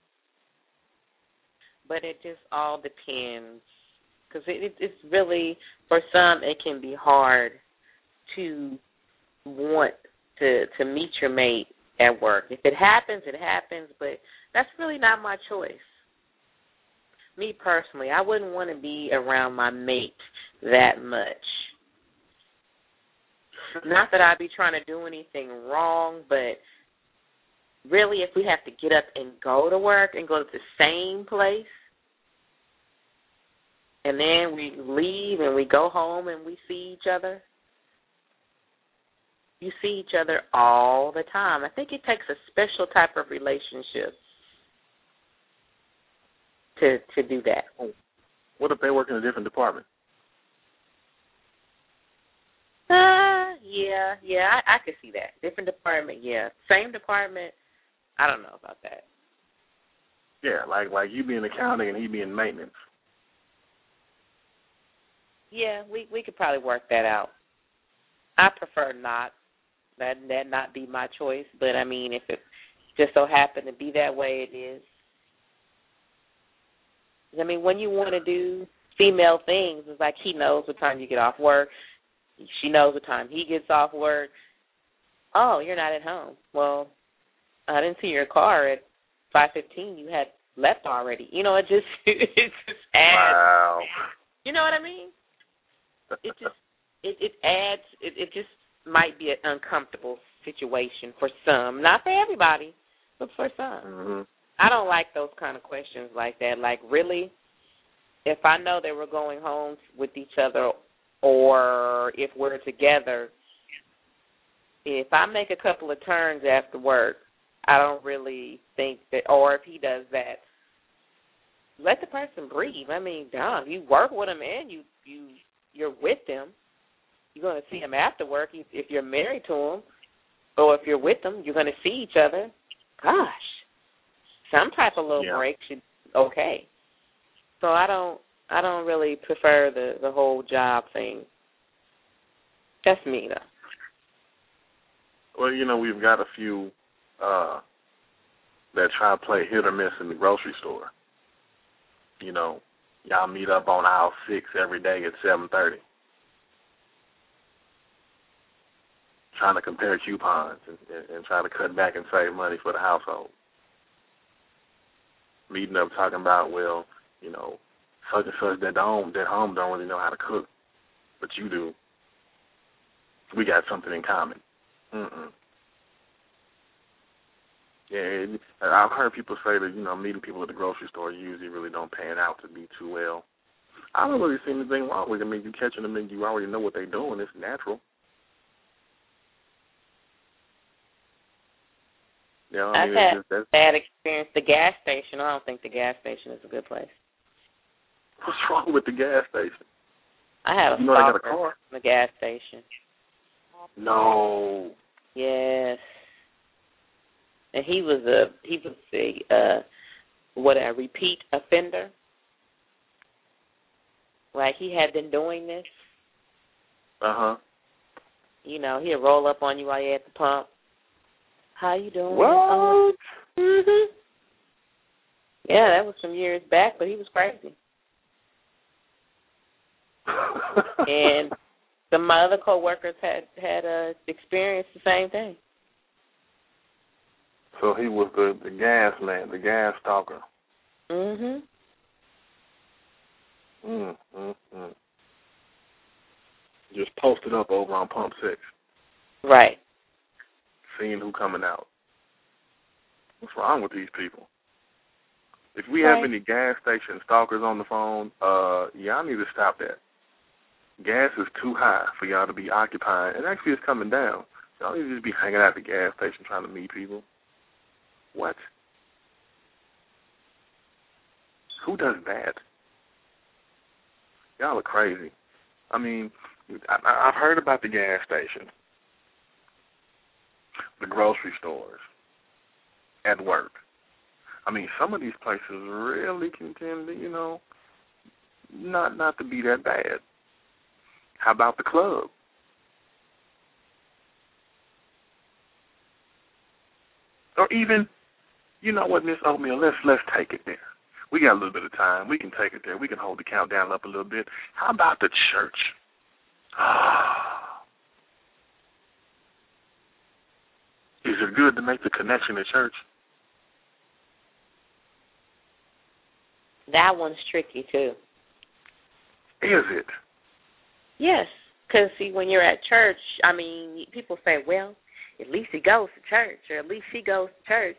but it just all depends. Because it's really, for some, it can be hard to want to meet your mate at work. If it happens, it happens, but that's really not my choice. Me personally, I wouldn't want to be around my mate that much. Not that I'd be trying to do anything wrong, but really if we have to get up and go to work and go to the same place, and then we leave and we go home and we see each other, you see each other all the time. I think it takes a special type of relationship to do that. What if they work in a different department? Yeah, I could see that. Different department, yeah. Same department, I don't know about that. Yeah, like you be in accounting and he be in maintenance. Yeah, we could probably work that out. I prefer not. That not be my choice, but I mean, if it just so happened to be that way, it is. I mean, when you want to do female things, it's like he knows what time you get off work. She knows what time he gets off work. Oh, you're not at home. Well, I didn't see your car at 5:15. You had left already. It just adds. Wow. You know what I mean? It just it adds. It just might be an uncomfortable situation for some, not for everybody, but for some. Mm-hmm. I don't like those kind of questions like that. Like, really, if I know that we're going home with each other or if we're together, if I make a couple of turns after work, I don't really think that, or if he does that, let the person breathe. I mean, dog, you work with him and you're with them. You're going to see him after work if you're married to him, or if you're with them, you're going to see each other. Gosh, some type of little break should be okay. So I don't really prefer the whole job thing. That's me, though. Well, we've got a few that try to play hit or miss in the grocery store. Y'all meet up on aisle 6 every day at 7:30. Trying to compare coupons and trying to cut back and save money for the household. Meeting up talking about, such and such that home don't really know how to cook, but you do. We got something in common. Yeah, I've heard people say that, meeting people at the grocery store usually really don't pan out to be too well. I don't really see anything wrong with it. I mean, you catching them and you already know what they're doing. It's natural. I've had bad experience. The gas station, I don't think the gas station is a good place. What's wrong with the gas station? I had a stalker in the gas station. No. Yes. And he was a repeat offender. Like he had been doing this. Uh-huh. You know, he'd roll up on you while you're at the pump. How you doing? What? Mhm. Yeah, that was some years back, but he was crazy. And some of my other coworkers had experienced the same thing. So he was the gas man, the gas stalker. Mhm. Just posted up over on Pump 6. Right. Seeing who coming out. What's wrong with these people? If we have any gas station stalkers on the phone, y'all need to stop that. Gas is too high for y'all to be occupying, and actually it's coming down. Y'all need to just be hanging out at the gas station trying to meet people. What? Who does that? Y'all are crazy. I mean, I've heard about the gas stations, the grocery stores, at work. I mean, some of these places really can tend to, you know, not to be that bad. How about the club? Or even, you know what, Miss Oatmeal, let's take it there. We got a little bit of time. We can take it there. We can hold the countdown up a little bit. How about the church? Is it good to make the connection to church? That one's tricky, too. Is it? Yes, because, see, when you're at church, I mean, people say, well, at least he goes to church, or at least she goes to church.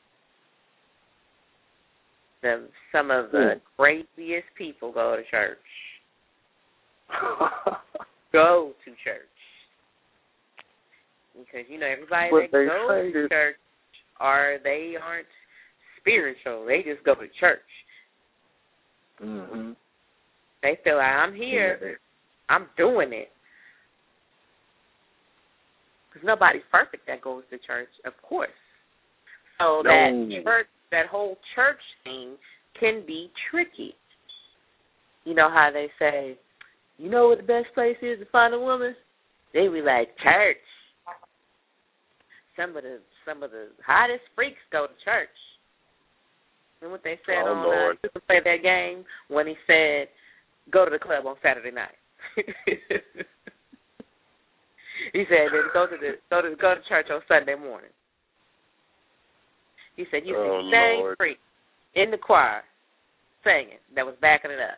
Some of the craziest people go to church. Go to church. Because, you know, everybody that goes to church, they aren't spiritual. They just go to church. Mm-hmm. They feel like, I'm here. I'm doing it. Because nobody's perfect that goes to church, of course. So that whole church thing can be tricky. You know how they say, you know what the best place is to find a woman? They be like, church. Some of the hottest freaks go to church. And what they said on Super Play That Game when he said, go to the club on Saturday night. He said, go to church on Sunday morning. He said, you see the same freak in the choir singing that was backing it up.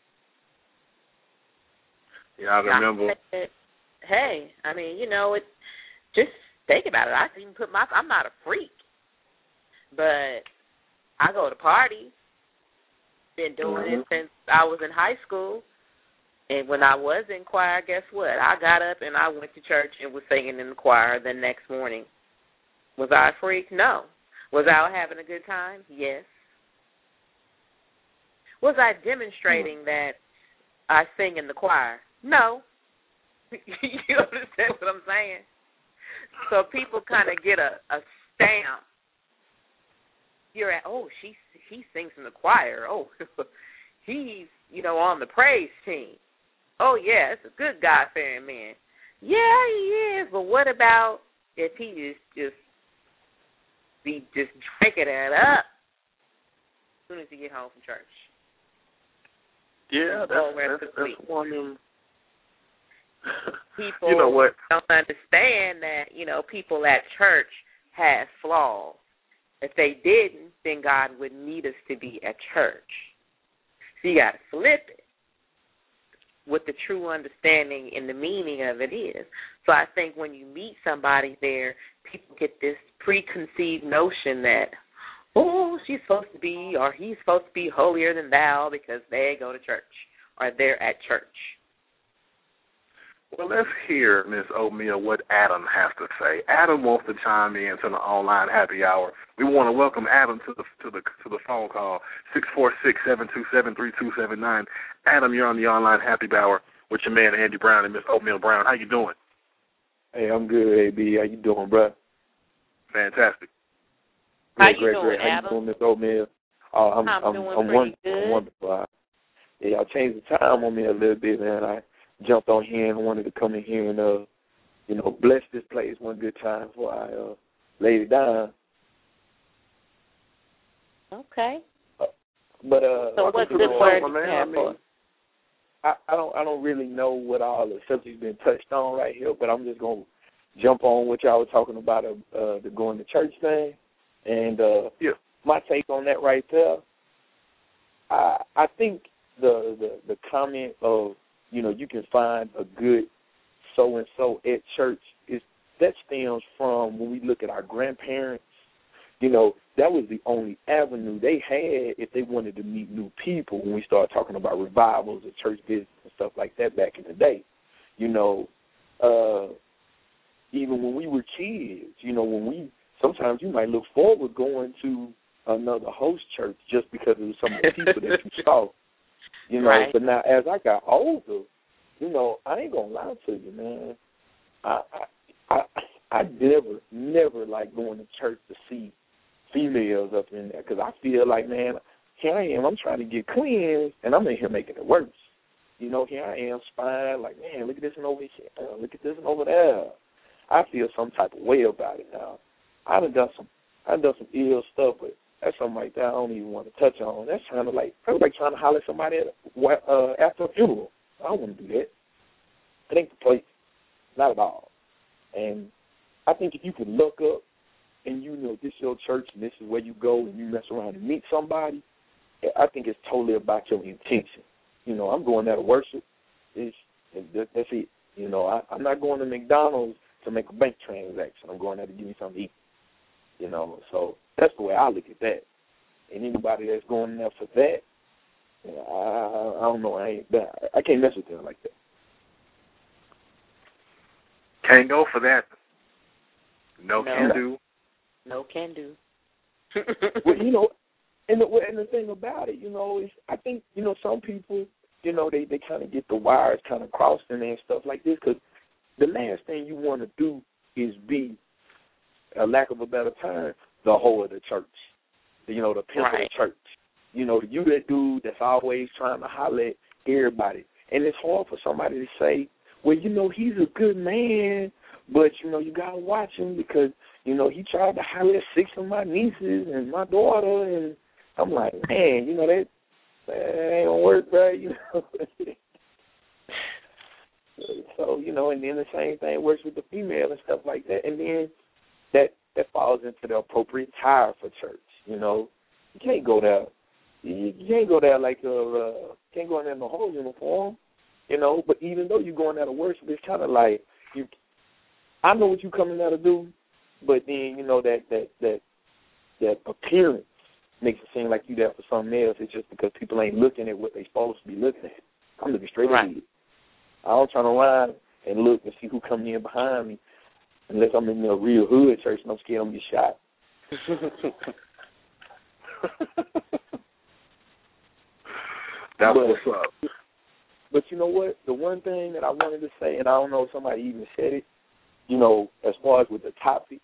Yeah, I remember. Hey, I mean, you know, just think about it. I can even I'm not a freak, but I go to parties. Been doing it since I was in high school. And when I was in choir, guess what? I got up and I went to church and was singing in the choir the next morning. Was I a freak? No. Was I having a good time? Yes. Was I demonstrating that I sing in the choir? No. You understand what I'm saying? So people kind of get a stamp. You're at, he sings in the choir. Oh, he's, you know, on the praise team. Oh, yeah, it's a good God-fearing man. Yeah, he is, but what about if he just drinking it up as soon as he get home from church? Yeah, that's one of them. People you know what? don't understand that, you know, people at church have flaws. If they didn't, then God wouldn't need us to be at church. So you got to flip it what the true understanding and the meaning of it is. So I think when you meet somebody there, people get this preconceived notion that, oh, she's supposed to be or he's supposed to be holier than thou because they go to church or they're at church. Well, let's hear, Miss Oatmeal, what Adam has to say. Adam wants to chime in to the online happy hour. We want to welcome Adam to the phone call 646-727-3279. Adam, you're on the online happy hour with your man Andy Brown and Miss Oatmeal Brown. How you doing? Hey, I'm good, AB. How you doing, bro? Fantastic. How Great. you doing, How Adam? you doing, Miss Oatmeal? I'm doing pretty good. I'm wonderful. Yeah, I changed the time on me a little bit, man. I jumped on here and wanted to come in here and, bless this place one good time before I laid it down. Okay. But so what good word you have for us? I don't really know what all the subjects been touched on right here, but I'm just gonna jump on what y'all were talking about the going to church thing, and my take on that right there. I think the comment of you can find a good so and so at church that stems from when we look at our grandparents. That was the only avenue they had if they wanted to meet new people when we started talking about revivals and church visits and stuff like that back in the day. Even when we were kids, sometimes you might look forward going to another host church just because of some of the people that you saw. Right. But now as I got older, I ain't gonna lie to you, man. I never like going to church to see females up in there because I feel like, man, here I am. I'm trying to get cleansed, and I'm in here making it worse. Here I am spying, like, man, look at this one over here. Look at this one over there. I feel some type of way about it now. I've done some ill stuff, but that's something like that I don't even want to touch on. That's kind of like trying to holler at somebody after a funeral. I don't want to do that. It ain't the place. Not at all. And I think if you could look up and this is your church and this is where you go and you mess around and meet somebody, I think it's totally about your intention. I'm going there to worship. That's it. I'm not going to McDonald's to make a bank transaction. I'm going there to give me something to eat. So that's the way I look at that. And anybody that's going there for that, I don't know. I can't mess with them like that. Can't go for that. No can do. No can do. Well, and the thing about it, is I think, some people, they kind of get the wires kind of crossed in there and stuff like this because the last thing you want to do is be, a lack of a better term, the whole of the church, the pimp of the church. You that dude that's always trying to holler at everybody. And it's hard for somebody to say, well, he's a good man, but, you got to watch him because, he tried to holler at 6 of my nieces and my daughter, and I'm like, man, that ain't going to work, right? So, and then the same thing works with the female and stuff like that. And then that falls into the appropriate tire for church, You can't go there. You can't go there like can't go in there in the whole uniform, But even though you're going there to worship, it's kind of like I know what you're coming there to do, but then that appearance makes it seem like you're there for something else. It's just because people ain't looking at what they're supposed to be looking at. I'm looking straight ahead. I don't try to run and look and see who coming in behind me unless I'm in a real hood church and I'm scared I'm going to get shot. That's what's up. But you know what? The one thing that I wanted to say, and I don't know if somebody even said it, as far as with the topic,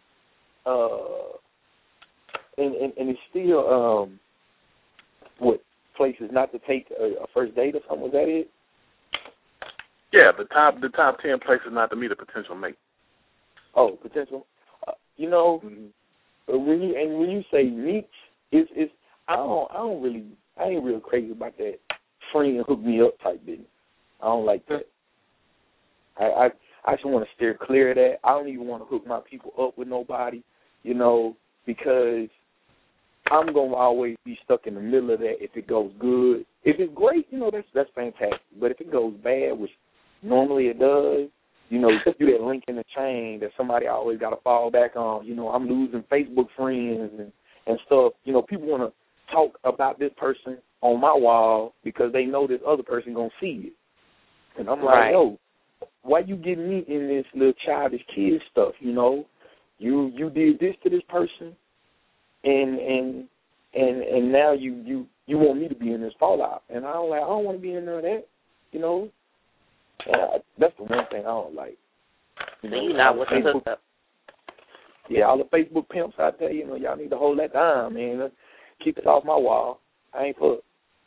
and it's still what places not to take a first date or something. Was that it? Yeah, the top 10 places not to meet a potential mate. Oh, potential. When you say meet, it's I ain't real crazy about that friend hook me up type business. I don't like that. I just want to steer clear of that. I don't even want to hook my people up with nobody, because I'm gonna always be stuck in the middle of that. If it goes good, if it's great, that's fantastic. But if it goes bad, which normally it does, you that link in the chain that somebody always got to fall back on. I'm losing Facebook friends and stuff. People want to talk about this person on my wall because they know this other person going to see it. And I'm like, yo, why you getting me in this little childish kid stuff, you know? You did this to this person, and now you want me to be in this fallout, and I don't want to be in none of that, you know. That's the one thing I don't like. You know, you're not with the hookup. Yeah, all the Facebook pimps out there, you know, y'all need to hold that down, man. Keep it off my wall. I ain't for it.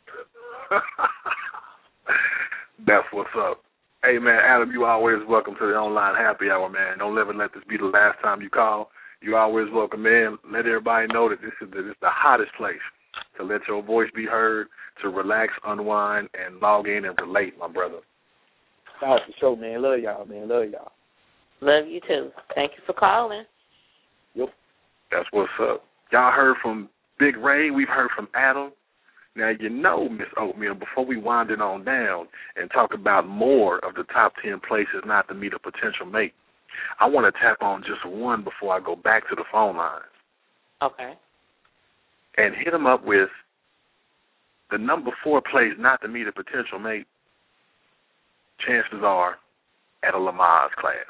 That's what's up. Hey, man, Adam, you always welcome to the online happy hour, man. Don't ever let this be the last time you call. You always welcome, man. Let everybody know that this is the hottest place to let your voice be heard, to relax, unwind, and log in and relate, my brother. For sure, man. Love y'all, man. Love y'all. Love you, too. Thank you for calling. Yep. That's what's up. Y'all heard from Big Ray. We've heard from Adam. Now, you know, Miss Oatmeal, before we wind it on down and talk about more of the top 10 places not to meet a potential mate, I want to tap on just one before I go back to the phone lines. Okay. And hit them up with the number 4 place not to meet a potential mate, chances are at a Lamaze class.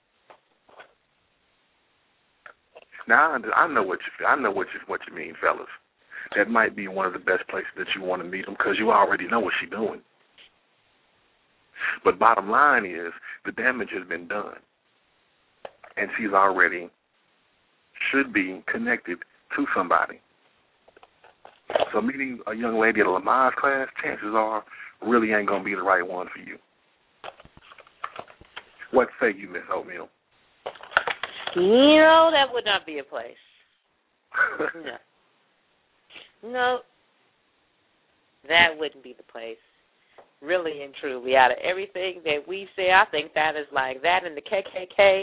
Now, I know what you feel. I know what you mean, fellas. That might be one of the best places that you want to meet them because you already know what she's doing. But bottom line is the damage has been done, and she's already should be connected to somebody. So meeting a young lady at a Lamaze class, chances are, really ain't going to be the right one for you. What say you, Miss Oatmeal? You know, that would not be a place. No. No, that wouldn't be the place. Really and truly, out of everything that we say, I think that is like that in the KKK.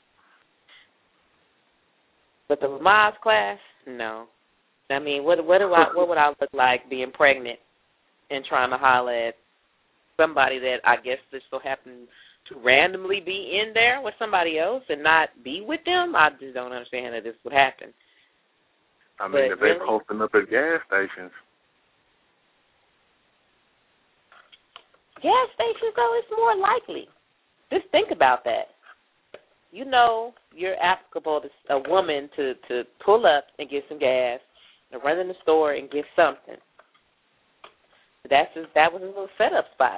But the Lamaze class, no. I mean, what would I look like being pregnant and trying to holler at somebody that I guess just so happened to randomly be in there with somebody else and not be with them? I just don't understand that this would happen. I mean, if they're posting up at gas stations. Gas stations, though, it's more likely. Just think about that. You know you're applicable to a woman to pull up and get some gas, to run in the store and get something. That was a little setup spot.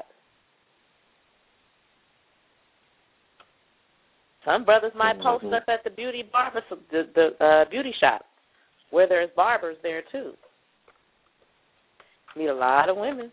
Some brothers might post up at the beauty beauty shop, where there's barbers there, too. Meet a lot of women.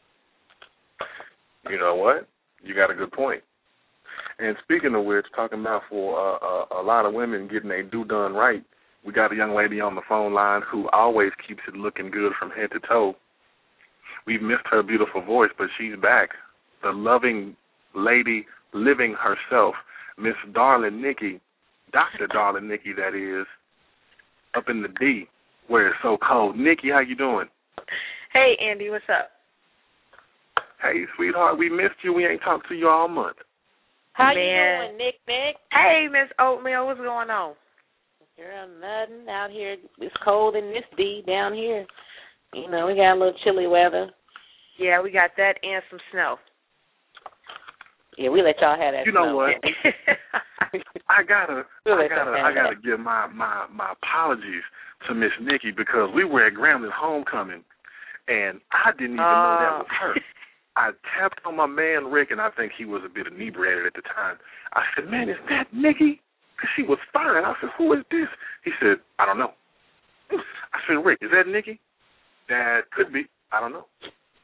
You know what? You got a good point. And speaking of which, talking about for a lot of women getting their due done right, we got a young lady on the phone line who always keeps it looking good from head to toe. We've missed her beautiful voice, but she's back. The loving lady living herself, Miss Darling Nikki, Dr. Darling Nikki, that is, up in the D, where it's so cold. Nikki, how you doing? Hey, Andy, what's up? Hey, sweetheart, we missed you. We ain't talked to you all month. How you doing, Nick? Hey, Miss Oatmeal, what's going on? Girl, nothing out here. It's cold in this D down here. You know, we got a little chilly weather. Yeah, we got that and some snow. Yeah, we let y'all have that. You know snow. what? I gotta give my apologies to Miss Nikki because we were at Gramblin's homecoming and I didn't even know that was her. I tapped on my man Rick, and I think he was a bit inebriated at the time. I said, "Man, is that Nikki?" Because she was fine. I said, "Who is this?" He said, "I don't know." I said, "Rick, is that Nikki?" That could be. I don't know.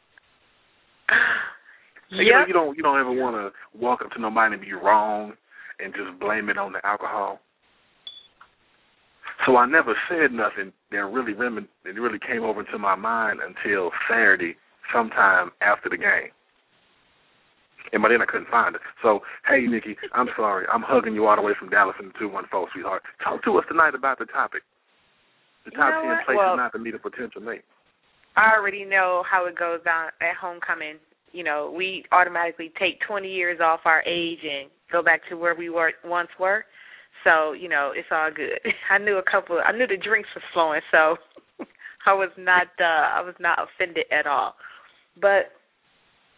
Yep. You don't ever want to walk up to nobody and be wrong and just blame it on the alcohol. So I never said nothing that really came over into my mind until Saturday, sometime after the game. And by then I couldn't find it. So, hey, Nikki, I'm sorry. I'm hugging you all the way from Dallas in the 214, sweetheart. Talk to us tonight about the topic. The top 10 places not to meet a potential mate. I already know how it goes down at homecoming. You know, we automatically take 20 years off our age and go back to where we once were. So, you know, it's all good. I knew the drinks were flowing, so I was not offended at all. But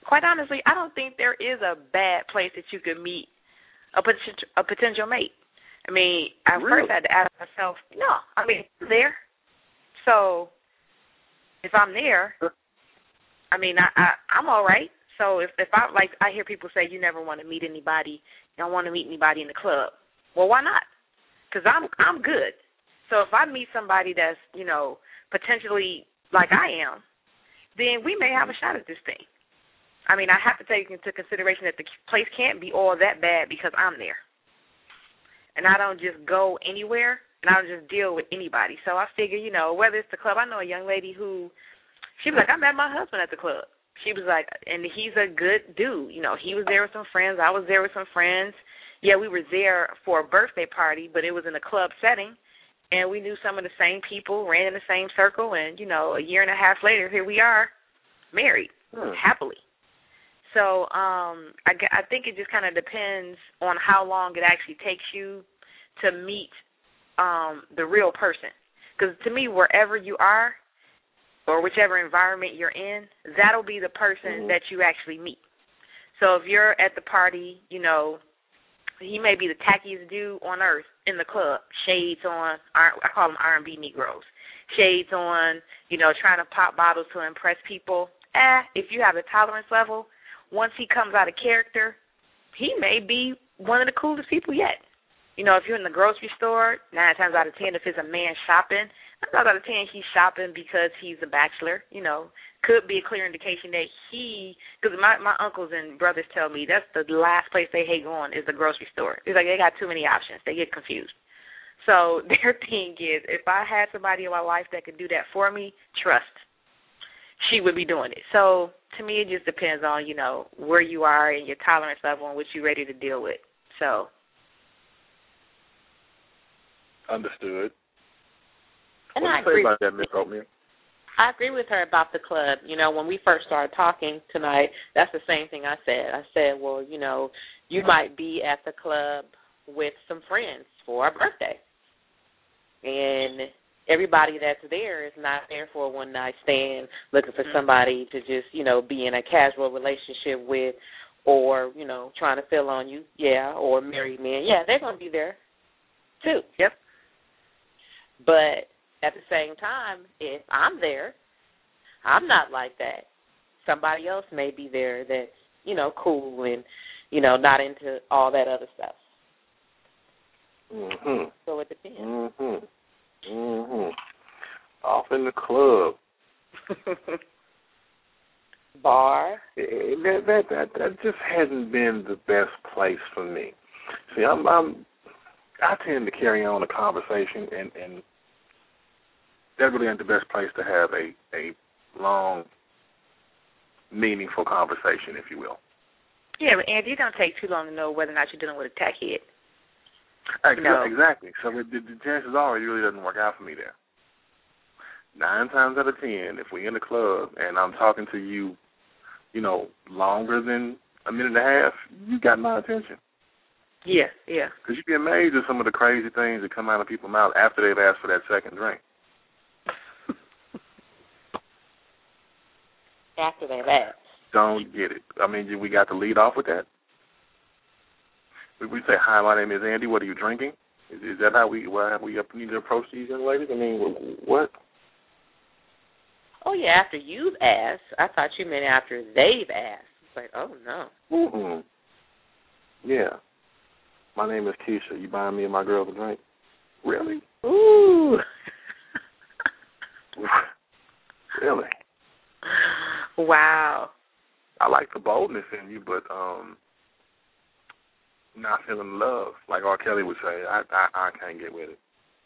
quite honestly, I don't think there is a bad place that you could meet a potential mate. I mean, I first had to ask myself, no, I mean, there. So if I'm there, I mean, I'm all right. So if I hear people say you never want to meet anybody, you don't want to meet anybody in the club. Well, why not? Because I'm good. So if I meet somebody that's, potentially like I am, then we may have a shot at this thing. I mean, I have to take into consideration that the place can't be all that bad because I'm there. And I don't just go anywhere, and I don't just deal with anybody. So I figure, whether it's the club, I know a young lady who, she was like, I met my husband at the club. She was like, and he's a good dude. He was there with some friends. I was there with some friends. Yeah, we were there for a birthday party, but it was in a club setting. And we knew some of the same people, ran in the same circle, and, a year and a half later, here we are, married, happily. So I think it just kind of depends on how long it actually takes you to meet the real person. Because to me, wherever you are or whichever environment you're in, that'll be the person that you actually meet. So if you're at the party, he may be the tackiest dude on earth in the club, shades on, I call them R&B Negroes, shades on, trying to pop bottles to impress people. If you have a tolerance level, once he comes out of character, he may be one of the coolest people yet. If you're in the grocery store, 9 times out of 10, if it's a man shopping, 9 times out of 10, he's shopping because he's a bachelor. Could be a clear indication that because my uncles and brothers tell me that's the last place they hate going is the grocery store. It's like they got too many options. They get confused. So their thing is, if I had somebody in my life that could do that for me, trust, she would be doing it. So to me, it just depends on, where you are and your tolerance level and what you're ready to deal with. So. Understood. And what do you say about that, Ms. Oatmeal? I agree with her about the club. When we first started talking tonight, that's the same thing I said. I said, well, you might be at the club with some friends for a birthday. And everybody that's there is not there for a one-night stand looking for somebody to just, be in a casual relationship with or, trying to fill on you, or married men. Yeah, they're going to be there, too. Yep. But at the same time, if I'm there, I'm not like that. Somebody else may be there that's, cool and, not into all that other stuff. Mm-hmm. So it depends. Mm-hmm. Mm-hmm. Off in the club. Bar. That just hasn't been the best place for me. See, I tend to carry on a conversation, and that really ain't the best place to have a long, meaningful conversation, if you will. Yeah, but Andy, it don't take too long to know whether or not you're dealing with a tech head. Exactly. So the chances are it really doesn't work out for me there. 9 times out of 10, if we're in the club and I'm talking to you, longer than a minute and a half, you got my attention. Yeah, yeah. Because you'd be amazed at some of the crazy things that come out of people's mouths after they've asked for that second drink. After they've asked. Don't get it. I mean, we got to lead off with that. We say, hi, my name is Andy. What are you drinking? Is that how we need to approach these young ladies? I mean, what? Oh, yeah, after you've asked. I thought you meant after they've asked. It's like, oh, no. Mm-mm. Yeah. My name is Keisha. You buying me and my girl a drink? Really? Ooh. Really? Wow. I like the boldness in you, but not feeling love, like R. Kelly would say. I can't get with it.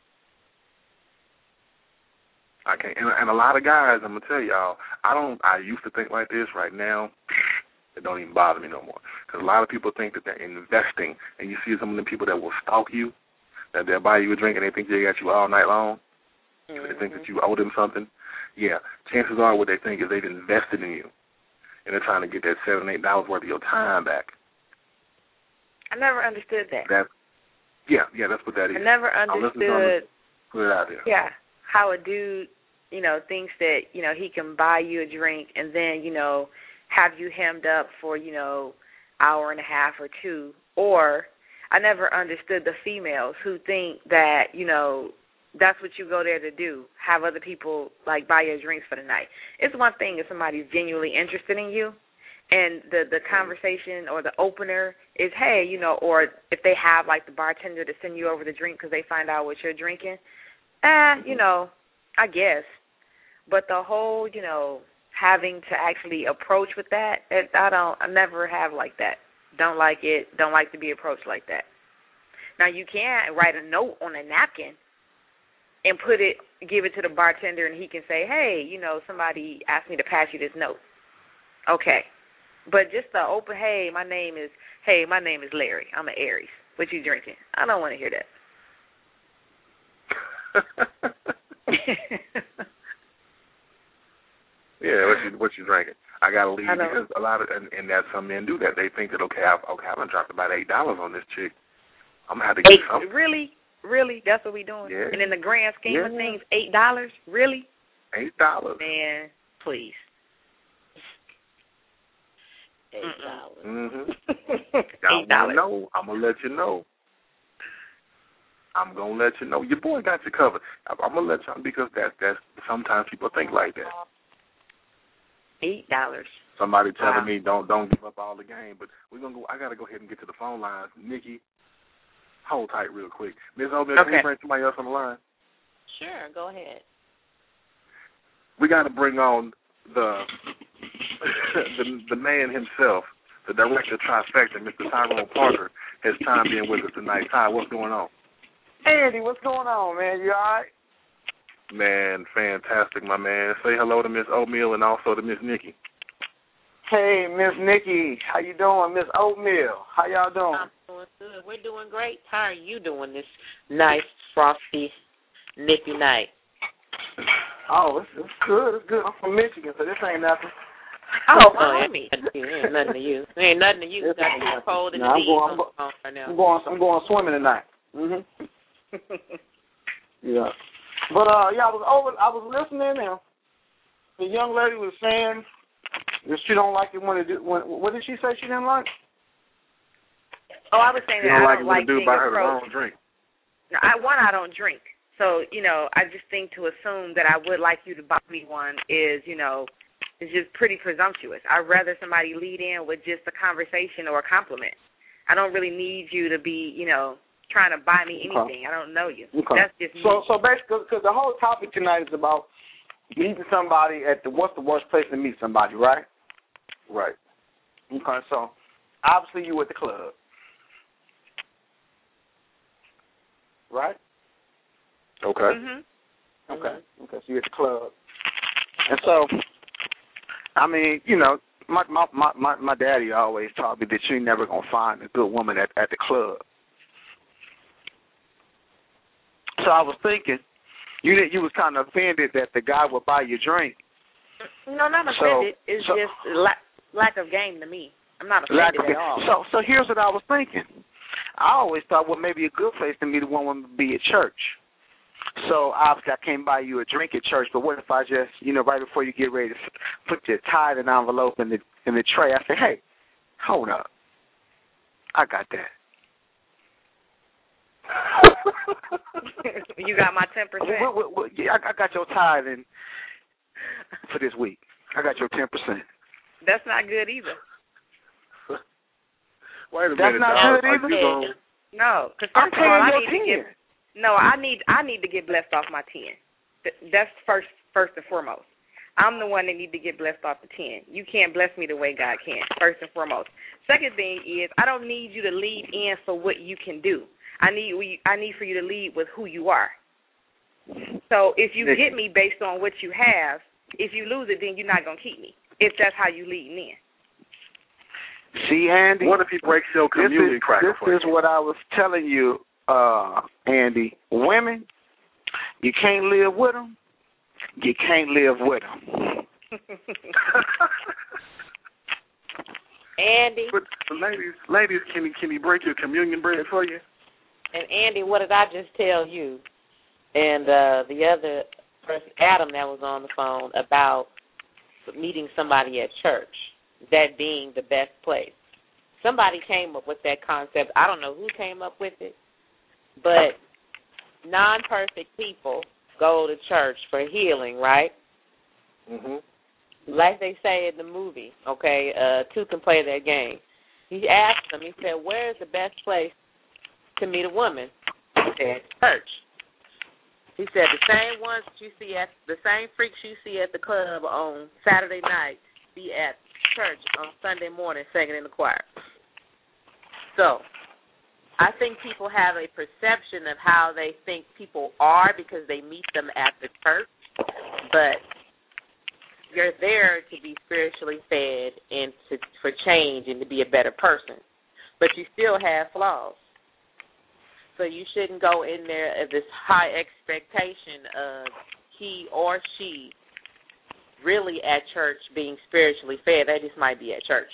I can't. And a lot of guys, I'm gonna tell y'all, I used to think like this. Right now, it don't even bother me no more. Because a lot of people think that they're investing, and you see some of the people that will stalk you, that they'll buy you a drink and they think they got you all night long. Mm-hmm. They think that you owe them something. Yeah, chances are what they think is they've invested in you, and they're trying to get that $7, $8 worth of your time back. I never understood that. That's what that is. I never understood. Put it out there. Yeah, how a dude, thinks that he can buy you a drink, and then have you hemmed up for, hour and a half or two. Or I never understood the females who think that, that's what you go there to do, have other people, buy your drinks for the night. It's one thing if somebody's genuinely interested in you and the conversation or the opener is, hey, or if they have, the bartender to send you over the drink because they find out what you're drinking, I guess. But the whole, having to actually approach with that, I never have like that. Don't like it. Don't like to be approached like that. Now, you can write a note on a napkin and give it to the bartender, and he can say, hey, somebody asked me to pass you this note. Okay. But just the open, hey, my name is Larry. I'm an Aries. What you drinking? I don't want to hear that. Yeah, what you drinking? I gotta leave because a lot of and that some men do that. They think that I'm gonna drop about $8 on this chick. I'm gonna have to get something. Really? That's what we doing? Yeah. And in the grand scheme of things, $8? Really? $8. Man, please. $8. Mm-hmm. $8. I'm gonna let you know. I'm gonna let you know. Your boy got you covered. I'm gonna let you, because that's sometimes people think like that. $8. Somebody telling me don't give up all the game, but we're gonna go. I gotta go ahead and get to the phone lines. Nikki, hold tight real quick. Ms. O'Mill, can you bring somebody else on the line? Sure, go ahead. We got to bring on the man himself, the director of Trifecta, Mr. Tyrone Parker, has time being with us tonight. Ty, what's going on? Andy, what's going on, man? You all right? Man, fantastic, my man. Say hello to Miss O'Mill and also to Miss Nikki. Hey, Miss Nikki, how you doing? Miss O'Mill, how y'all doing? I'm doing good. We're doing great. How are you doing this nice, frosty, nippy night? Oh, it's good. It's good. I'm from Michigan, so this ain't nothing. Oh, I mean, it ain't nothing to you. It ain't nothing to you. It's cold in the right now. I'm going swimming tonight. Mhm. Yeah. But I was listening, and the young lady was saying that she don't like it when what did she say she didn't like? Oh, I was saying that I don't like being approached. Drink. No, I don't drink. So, I just think to assume that I would like you to buy me one is just pretty presumptuous. I'd rather somebody lead in with just a conversation or a compliment. I don't really need you to be, trying to buy me anything. I don't know you. Okay. That's just me. So basically, because the whole topic tonight is about meeting somebody what's the worst place to meet somebody, right? Right. Okay, so obviously you at the club, right? Okay. Mm-hmm. Okay, so you're at the club. And so, I mean, my daddy always taught me that you're never going to find a good woman at the club. So I was thinking, you was kind of offended that the guy would buy you a drink. No, not offended. It's just lack of game to me. I'm not offended at all. So here's what I was thinking. I always thought, maybe a good place to meet a woman would be at church. So obviously I can't buy you a drink at church, but what if I just, right before you get ready to put your tithe and envelope in the tray, I say, hey, hold up, I got that. You got my 10%. Yeah, I got your tithe in for this week. I got your 10%. That's not good either. Wait a minute. That's not good either. No, because I'm paying your 10. I need to get blessed off my 10. That's first and foremost. I'm the one that need to get blessed off the 10. You can't bless me the way God can, first and foremost. Second thing is, I don't need you to lead in for what you can do. I need for you to lead with who you are. So if you get me based on what you have, if you lose it, then you're not going to keep me, if that's how you lead in. See, Andy? What if he breaks your communion cracker for you? This is what I was telling you, Andy. Women, you can't live with them. You can't live with them. Andy. But ladies, can he break your communion bread for you? And Andy, what did I just tell you? And the other person, Adam, that was on the phone about meeting somebody at church. that being the best place. Somebody came up with that concept. I don't know who came up with it, but non-perfect people go to church for healing, right? Mhm. Like they say in the movie, okay, two can play that game. He asked them, he said, where is the best place to meet a woman? He said, church. He said, the same ones that you see at, the same freaks you see at the club on Saturday night be at church on Sunday morning singing in the choir. So, I think people have a perception of how they think people are because they meet them at the church, but you're there to be spiritually fed and for change and to be a better person. But you still have flaws. So you shouldn't go in there as this high expectation of he or she really at church being spiritually fed. They just might be at church.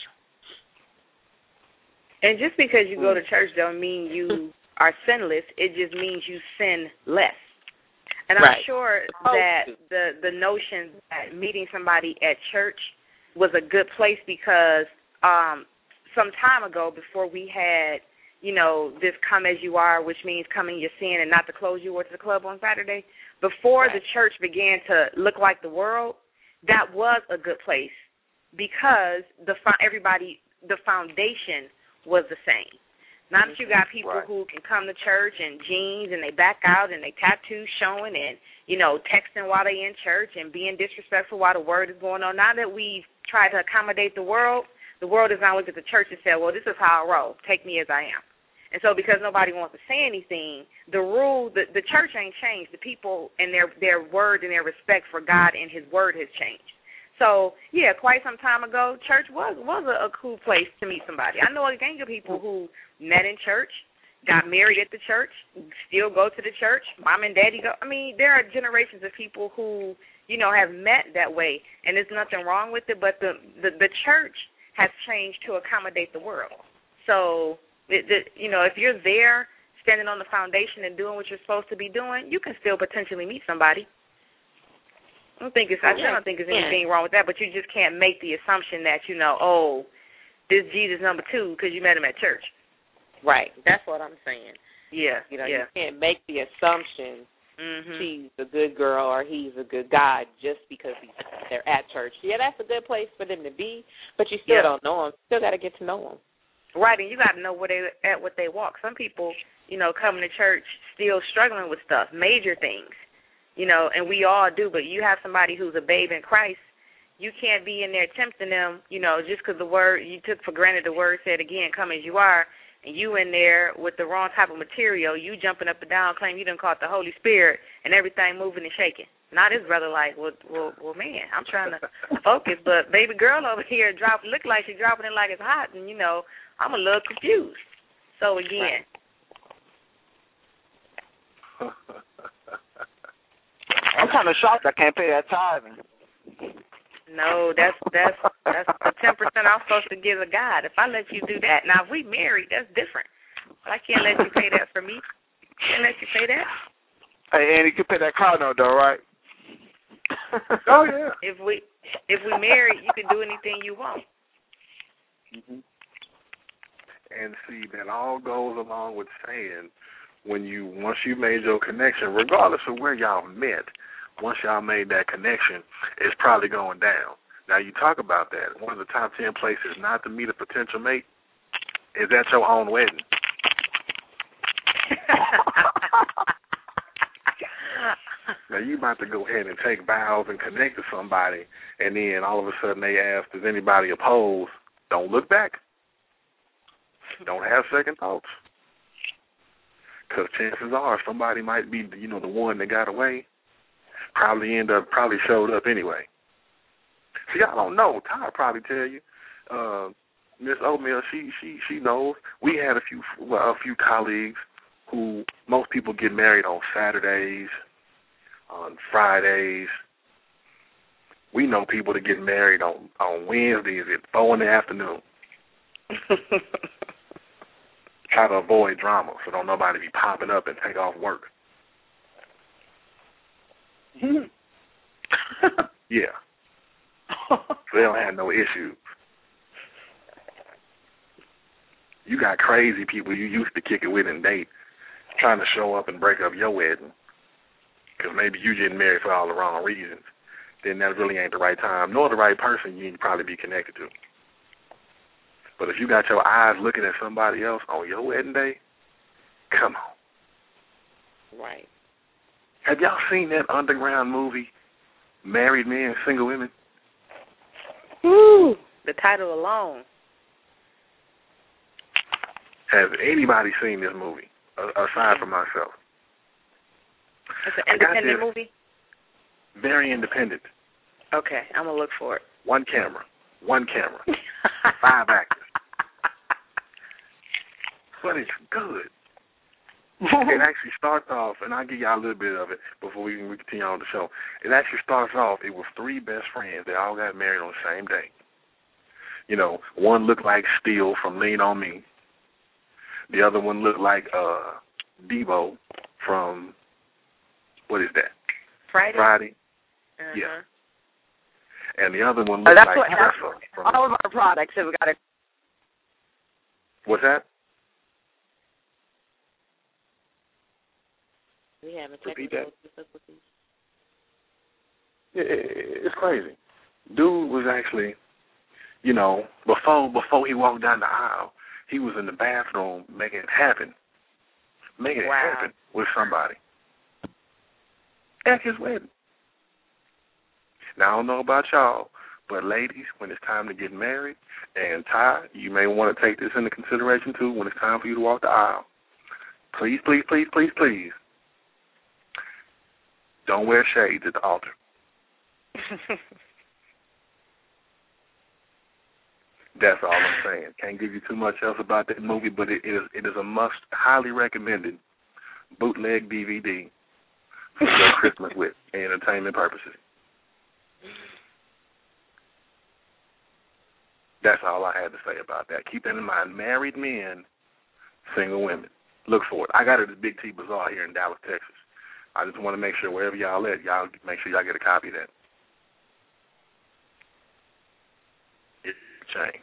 And just because you go to church don't mean you are sinless. It just means you sin less. And I'm sure that the notion that meeting somebody at church was a good place because some time ago, before we had, this come as you are, which means come in your sin and not the clothes you wore to the club on Saturday, before the church began to look like the world, that was a good place because the foundation was the same. Now that you got people who can come to church in jeans and they back out and they tattoos showing and, texting while they in church and being disrespectful while the word is going on. Now that we've tried to accommodate the world is now looked at the church and said, well, this is how I roll. Take me as I am. And so because nobody wants to say anything, the rule, the church ain't changed. The people and their word and their respect for God and his word has changed. So, yeah, quite some time ago, church was a cool place to meet somebody. I know a gang of people who met in church, got married at the church, still go to the church, mom and daddy go. I mean, there are generations of people who, have met that way, and there's nothing wrong with it, but the church has changed to accommodate the world. So, if you're there standing on the foundation and doing what you're supposed to be doing, you can still potentially meet somebody. I don't think there's anything wrong with that, but you just can't make the assumption that, this Jesus number 2 because you met him at church. Right. That's what I'm saying. Yeah. You can't make the assumption she's a good girl or he's a good guy just because they're at church. Yeah, that's a good place for them to be, but you still don't know them. Still got to get to know them. Right, and you got to know where they at, what they walk. Some people, coming to church still struggling with stuff, major things. And we all do, but you have somebody who's a babe in Christ, you can't be in there tempting them, just because the word, you took for granted the word said, again, come as you are, and you in there with the wrong type of material, you jumping up and down, claiming you done caught the Holy Spirit, and everything moving and shaking. Now this brother like, well, man, I'm trying to focus, but baby girl over here look like she's dropping it like it's hot, and, I'm a little confused. So, again. I'm kind of shocked I can't pay that tithing. No, that's the 10% I'm supposed to give a God. If I let you do that, now if we married, that's different. But I can't let you pay that for me. Can't let you pay that. Hey, Andy, you can pay that car note though, right? Oh yeah. If we married, you can do anything you want. Mm-hmm. And see, that all goes along with saying once you made your connection, regardless of where y'all met, once y'all made that connection, it's probably going down. Now, you talk about that. One of the top 10 places not to meet a potential mate is at your own wedding. Now, you about to go ahead and take vows and connect to somebody, and then all of a sudden they ask, does anybody oppose? Don't look back. Don't have second thoughts. Because chances are somebody might be, the one that got away, probably showed up anyway. See, I don't know. Todd probably tell you. Miss Oatmeal, she knows. We had a few colleagues who most people get married on Saturdays, on Fridays. We know people that get married on Wednesdays at 4 p.m. Try to avoid drama so don't nobody be popping up and take off work. Yeah. So they don't have no issues. You got crazy people you used to kick it with and date trying to show up and break up your wedding because maybe you getting married for all the wrong reasons. Then that really ain't the right time, nor the right person you need to probably be connected to. But if you got your eyes looking at somebody else on your wedding day, come on. Right. Have y'all seen that underground movie, Married Men, Single Women? Woo! The title alone. Has anybody seen this movie, aside from myself? It's an independent movie? Very independent. Okay, I'm going to look for it. One camera. 5 actors. But it's good. It actually starts off, and I'll give y'all a little bit of it before we continue on the show. It actually starts off, it was 3 best friends. They all got married on the same day. You know, one looked like Steele from Lean On Me. The other one looked like Debo from, what is that? Friday? Uh-huh. Yeah. And the other one looked like Tressa. All of our products have got a... What's that? We have a Repeat technical that. difficulties. Yeah, it's crazy. Dude was actually, you know, before he walked down the aisle, he was in the bathroom making it happen with somebody at his wedding. Now, I don't know about y'all, but ladies, when it's time to get married, and Ty, you may want to take this into consideration too, when it's time for you to walk the aisle, please, please, please, please, please, don't wear shades at the altar. That's all I'm saying. Can't give you too much else about that movie, but it is a must, highly recommended bootleg DVD for your Christmas with entertainment purposes. That's all I had to say about that. Keep that in mind. Married Men, Single Women. Look for it. I got it at Big T Bazaar here in Dallas, Texas. I just want to make sure wherever y'all at, y'all make sure y'all get a copy of that. It's a shame.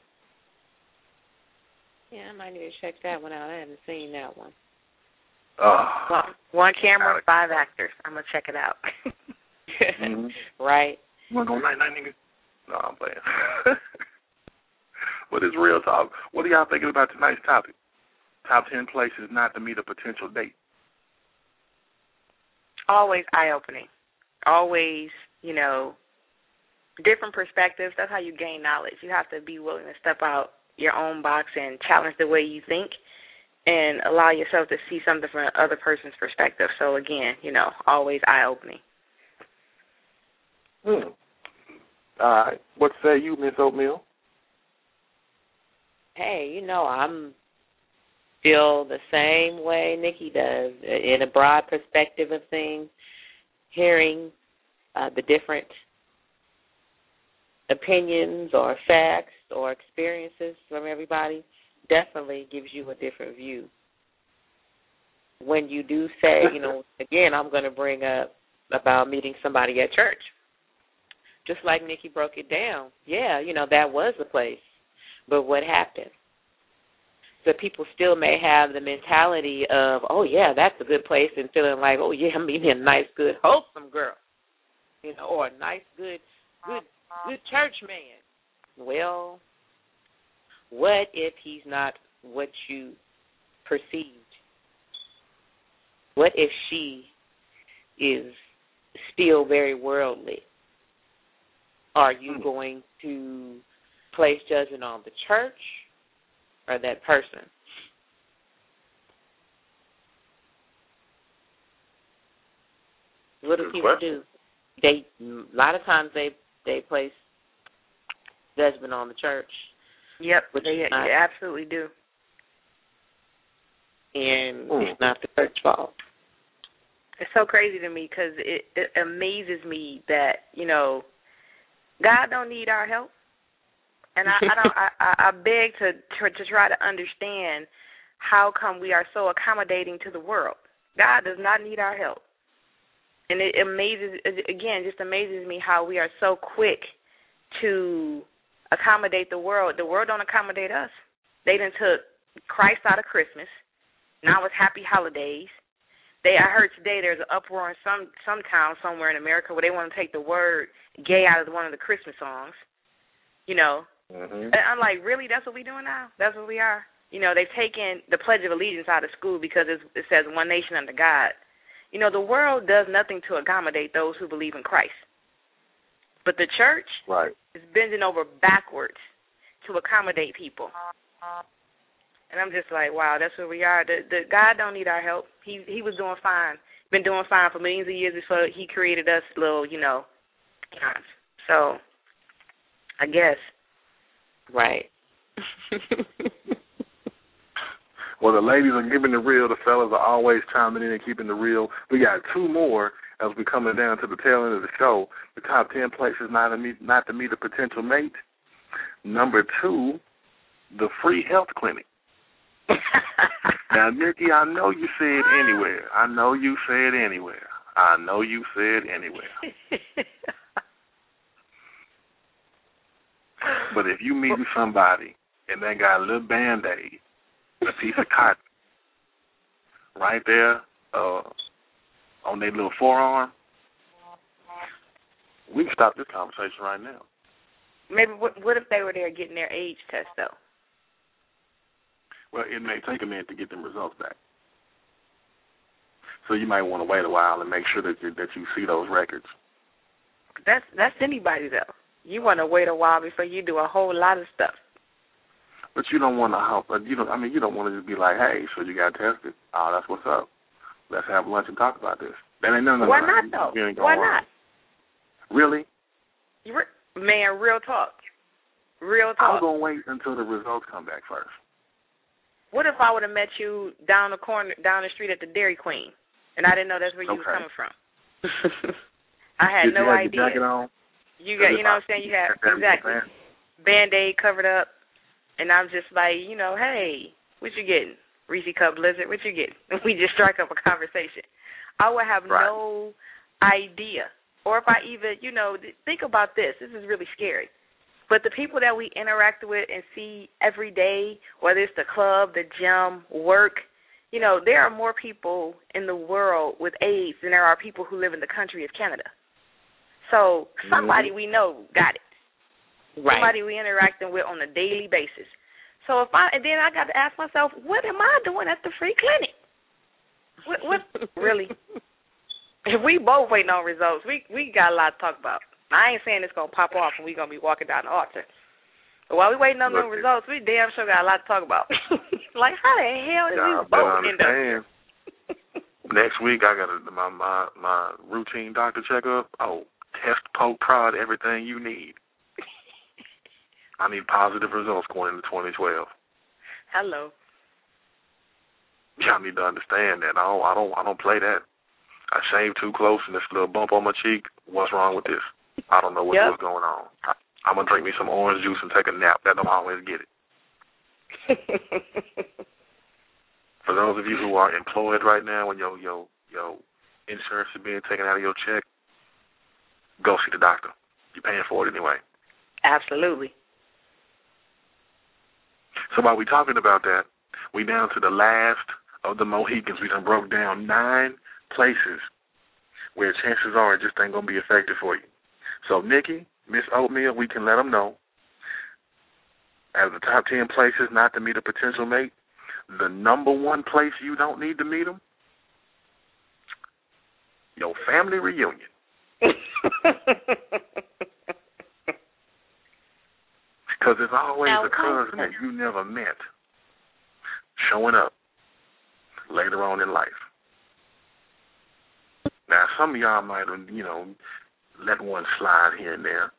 Yeah, I might need to check that one out. I haven't seen that one. One camera, 5 actors. I'm going to check it out. Mm-hmm. Right. You want to go night-night, nigga? No, I'm playing. But it's real talk. What are y'all thinking about tonight's topic? Top 10 places not to meet a potential date. Always eye-opening. Always, you know, different perspectives. That's how you gain knowledge. You have to be willing to step out your own box and challenge the way you think and allow yourself to see something from another person's perspective. So, again, you know, always eye-opening. All right. What say you, Miss Oatmeal? Hey, you know, I'm feel the same way Nikki does, in a broad perspective of things, hearing the different opinions or facts or experiences from everybody definitely gives you a different view. When you do say, you know, again, I'm going to bring up about meeting somebody at church. Just like Nikki broke it down. Yeah, you know, that was the place. But what happened? So people still may have the mentality of, oh, yeah, that's a good place, and feeling like, oh, yeah, I'm meeting a nice, good, wholesome girl, you know, or a nice, good church man. Well, what if he's not what you perceived? What if she is still very worldly? Are you going to place judgment on the church or that person? What do people do? They a lot of times they place judgment on the church. Yep, they absolutely do. And it's not the church's fault. It's so crazy to me because it amazes me that, you know, God don't need our help. And I beg to try to understand how come we are so accommodating to the world. God does not need our help. And it just amazes me how we are so quick to accommodate the world. The world don't accommodate us. They done took Christ out of Christmas. Now it's Happy Holidays. I heard today there's an uproar in some town somewhere in America where they want to take the word gay out of one of the Christmas songs. You know. Mm-hmm. And I'm like, really? That's what we doing now? That's what we are? You know, they've taken the Pledge of Allegiance out of school because it says one nation under God. You know, the world does nothing to accommodate those who believe in Christ. But the church is bending over backwards to accommodate people. And I'm just like, wow, that's where we are. The God don't need our help. He was doing fine. Been doing fine for millions of years before he created us little, you know. So, I guess. Right. Well, the ladies are giving the real. The fellas are always chiming in and keeping the real. We got two more as we're coming down to the tail end of the show. The top 10 places not to meet a potential mate. Number 2, the free health clinic. Now, Nikki, I know you say it anywhere. But if you meet somebody and they got a little Band-Aid, a piece of cotton, right there on their little forearm, we can stop this conversation right now. Maybe what if they were there getting their age test, though? Well, it may take a minute to get them results back. So you might want to wait a while and make sure that you see those records. That's anybody, though. You want to wait a while before you do a whole lot of stuff. But you don't want to help. You don't want to just be like, hey, so you got tested. Oh, that's what's up. Let's have lunch and talk about this. That ain't nothing. Why not, though? Why not? Really? Man, real talk. I'm going to wait until the results come back first. What if I would have met you down the street at the Dairy Queen, and I didn't know that's where you was coming from? I had no idea. Did you have your jacket on? You know what I'm saying? You have, exactly. Band-Aid covered up, and I'm just like, hey, what you getting? Reese Cup Blizzard, what you getting? We just strike up a conversation. I would have no idea. Or if I even, think about this. This is really scary. But the people that we interact with and see every day, whether it's the club, the gym, work, there are more people in the world with AIDS than there are people who live in the country of Canada. So somebody we know got it. Right. Somebody we interacting with on a daily basis. So then I got to ask myself, what am I doing at the free clinic? What really? If we both waiting on results, we got a lot to talk about. I ain't saying it's going to pop off and we're going to be walking down the altar. But while we waiting on the results, we damn sure got a lot to talk about. Like, how the hell did we both end up? Next week, I got my routine doctor checkup. Oh, test, poke, prod, everything you need. I need positive results going into 2012. Hello. Y'all need to understand that. I don't play that. I shaved too close and this little bump on my cheek. What's wrong with this? I don't know what's going on. I'm going to drink me some orange juice and take a nap. That don't always get it. For those of you who are employed right now and your insurance is being taken out of your check, go see the doctor. You're paying for it anyway. Absolutely. So while we're talking about that, we down to the last of the Mohicans. We done broke down 9 places where chances are it just ain't going to be effective for you. So, Nikki, Miss Oatmeal, we can let them know, out of the top 10 places not to meet a potential mate, the number 1 place you don't need to meet them, your family reunion. Because there's always a cousin that you never met showing up later on in life. Now, some of y'all might have, let one slide here and there.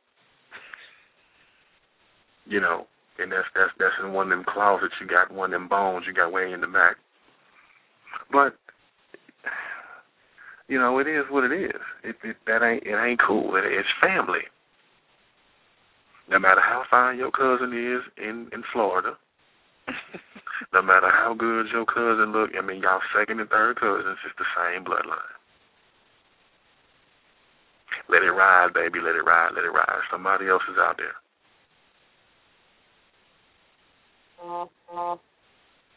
And that's in one of them closets you got, one of them bones you got way in the back. But, it is what it is. It ain't cool. It's family. No matter how fine your cousin is in Florida, no matter how good your cousin look, y'all second and third cousins, it's the same bloodline. Let it ride, baby. Let it ride. Let it ride. Somebody else is out there.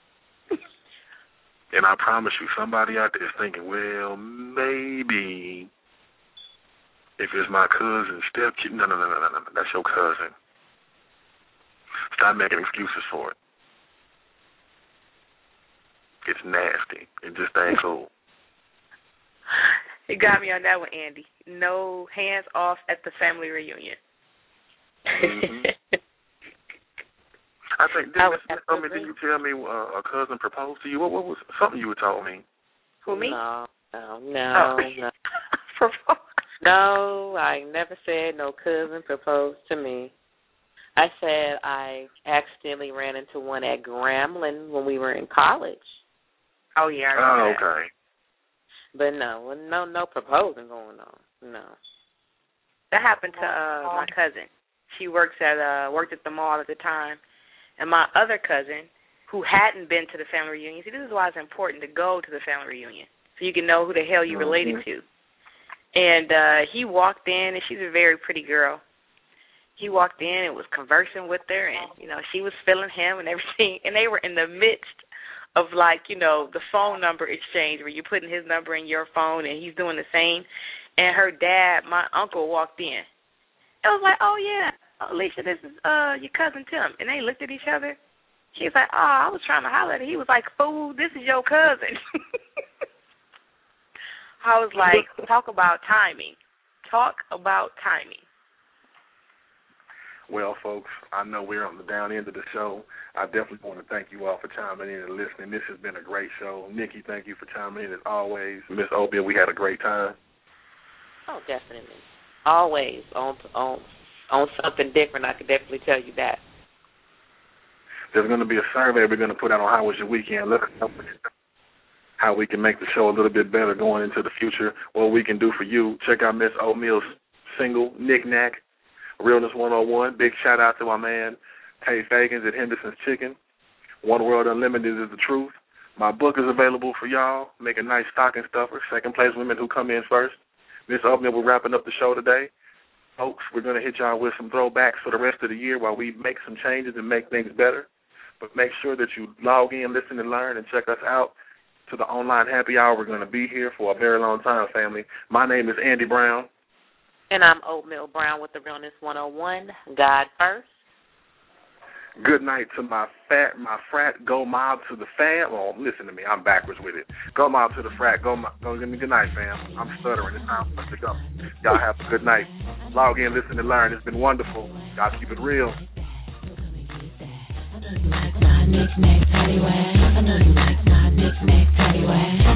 And I promise you, somebody out there is thinking, well, maybe if it's my cousin, stepkid. No, that's your cousin. Stop making excuses for it. It's nasty. It just ain't cool. You got me on that one, Andy. No hands off at the family reunion. Mm-hmm. I think, didn't you tell me a cousin proposed to you? What was something you told me? Who, me? No. Proposed? No, I never said no cousin proposed to me. I said I accidentally ran into one at Grambling when we were in college. Oh, yeah. I remember that. Okay. But no proposing going on. No. That happened to my cousin. She worked at the mall at the time. And my other cousin, who hadn't been to the family reunion, see, this is why it's important to go to the family reunion, so you can know who the hell you're related to. And he walked in, and she's a very pretty girl. He walked in and was conversing with her, and, she was feeling him and everything. And they were in the midst of, the phone number exchange where you're putting his number in your phone and he's doing the same. And her dad, my uncle, walked in. It was like, oh, yeah. Alicia, this is your cousin Tim. And they looked at each other. She was like, I was trying to holler at her. He was like, fool, this is your cousin. I was like, talk about timing. Talk about timing. Well, folks, I know we're on the down end of the show. I definitely want to thank you all for chiming in and listening. This has been a great show. Nikki, thank you for chiming in as always. Miss Obia, we had a great time. Oh, definitely. Always on something different, I can definitely tell you that. There's going to be a survey we're going to put out on how was your weekend. Look at how we can make the show a little bit better going into the future, what we can do for you. Check out Miss Oatmeal's single, Knick Knack, Realness 101. Big shout-out to my man, Tay Fagans at Henderson's Chicken. One World Unlimited is the truth. My book is available for y'all. Make a nice stocking stuffer. Second place women who come in first. Miss Oatmeal, we're wrapping up the show today. Folks, we're going to hit y'all with some throwbacks for the rest of the year while we make some changes and make things better. But make sure that you log in, listen, and learn, and check us out to the online happy hour. We're going to be here for a very long time, family. My name is Andy Brown. And I'm Oatmeal Brown with the Realness 101. God first. Good night to my frat. Go mob to the fam. Oh, listen to me. I'm backwards with it. Go mob to the frat. Go give me good night, fam. I'm stuttering. It's time for us to go. Y'all have a good night. Log in, listen, and learn. It's been wonderful. Y'all keep it real. I know you like my knick-knack, paddywhack.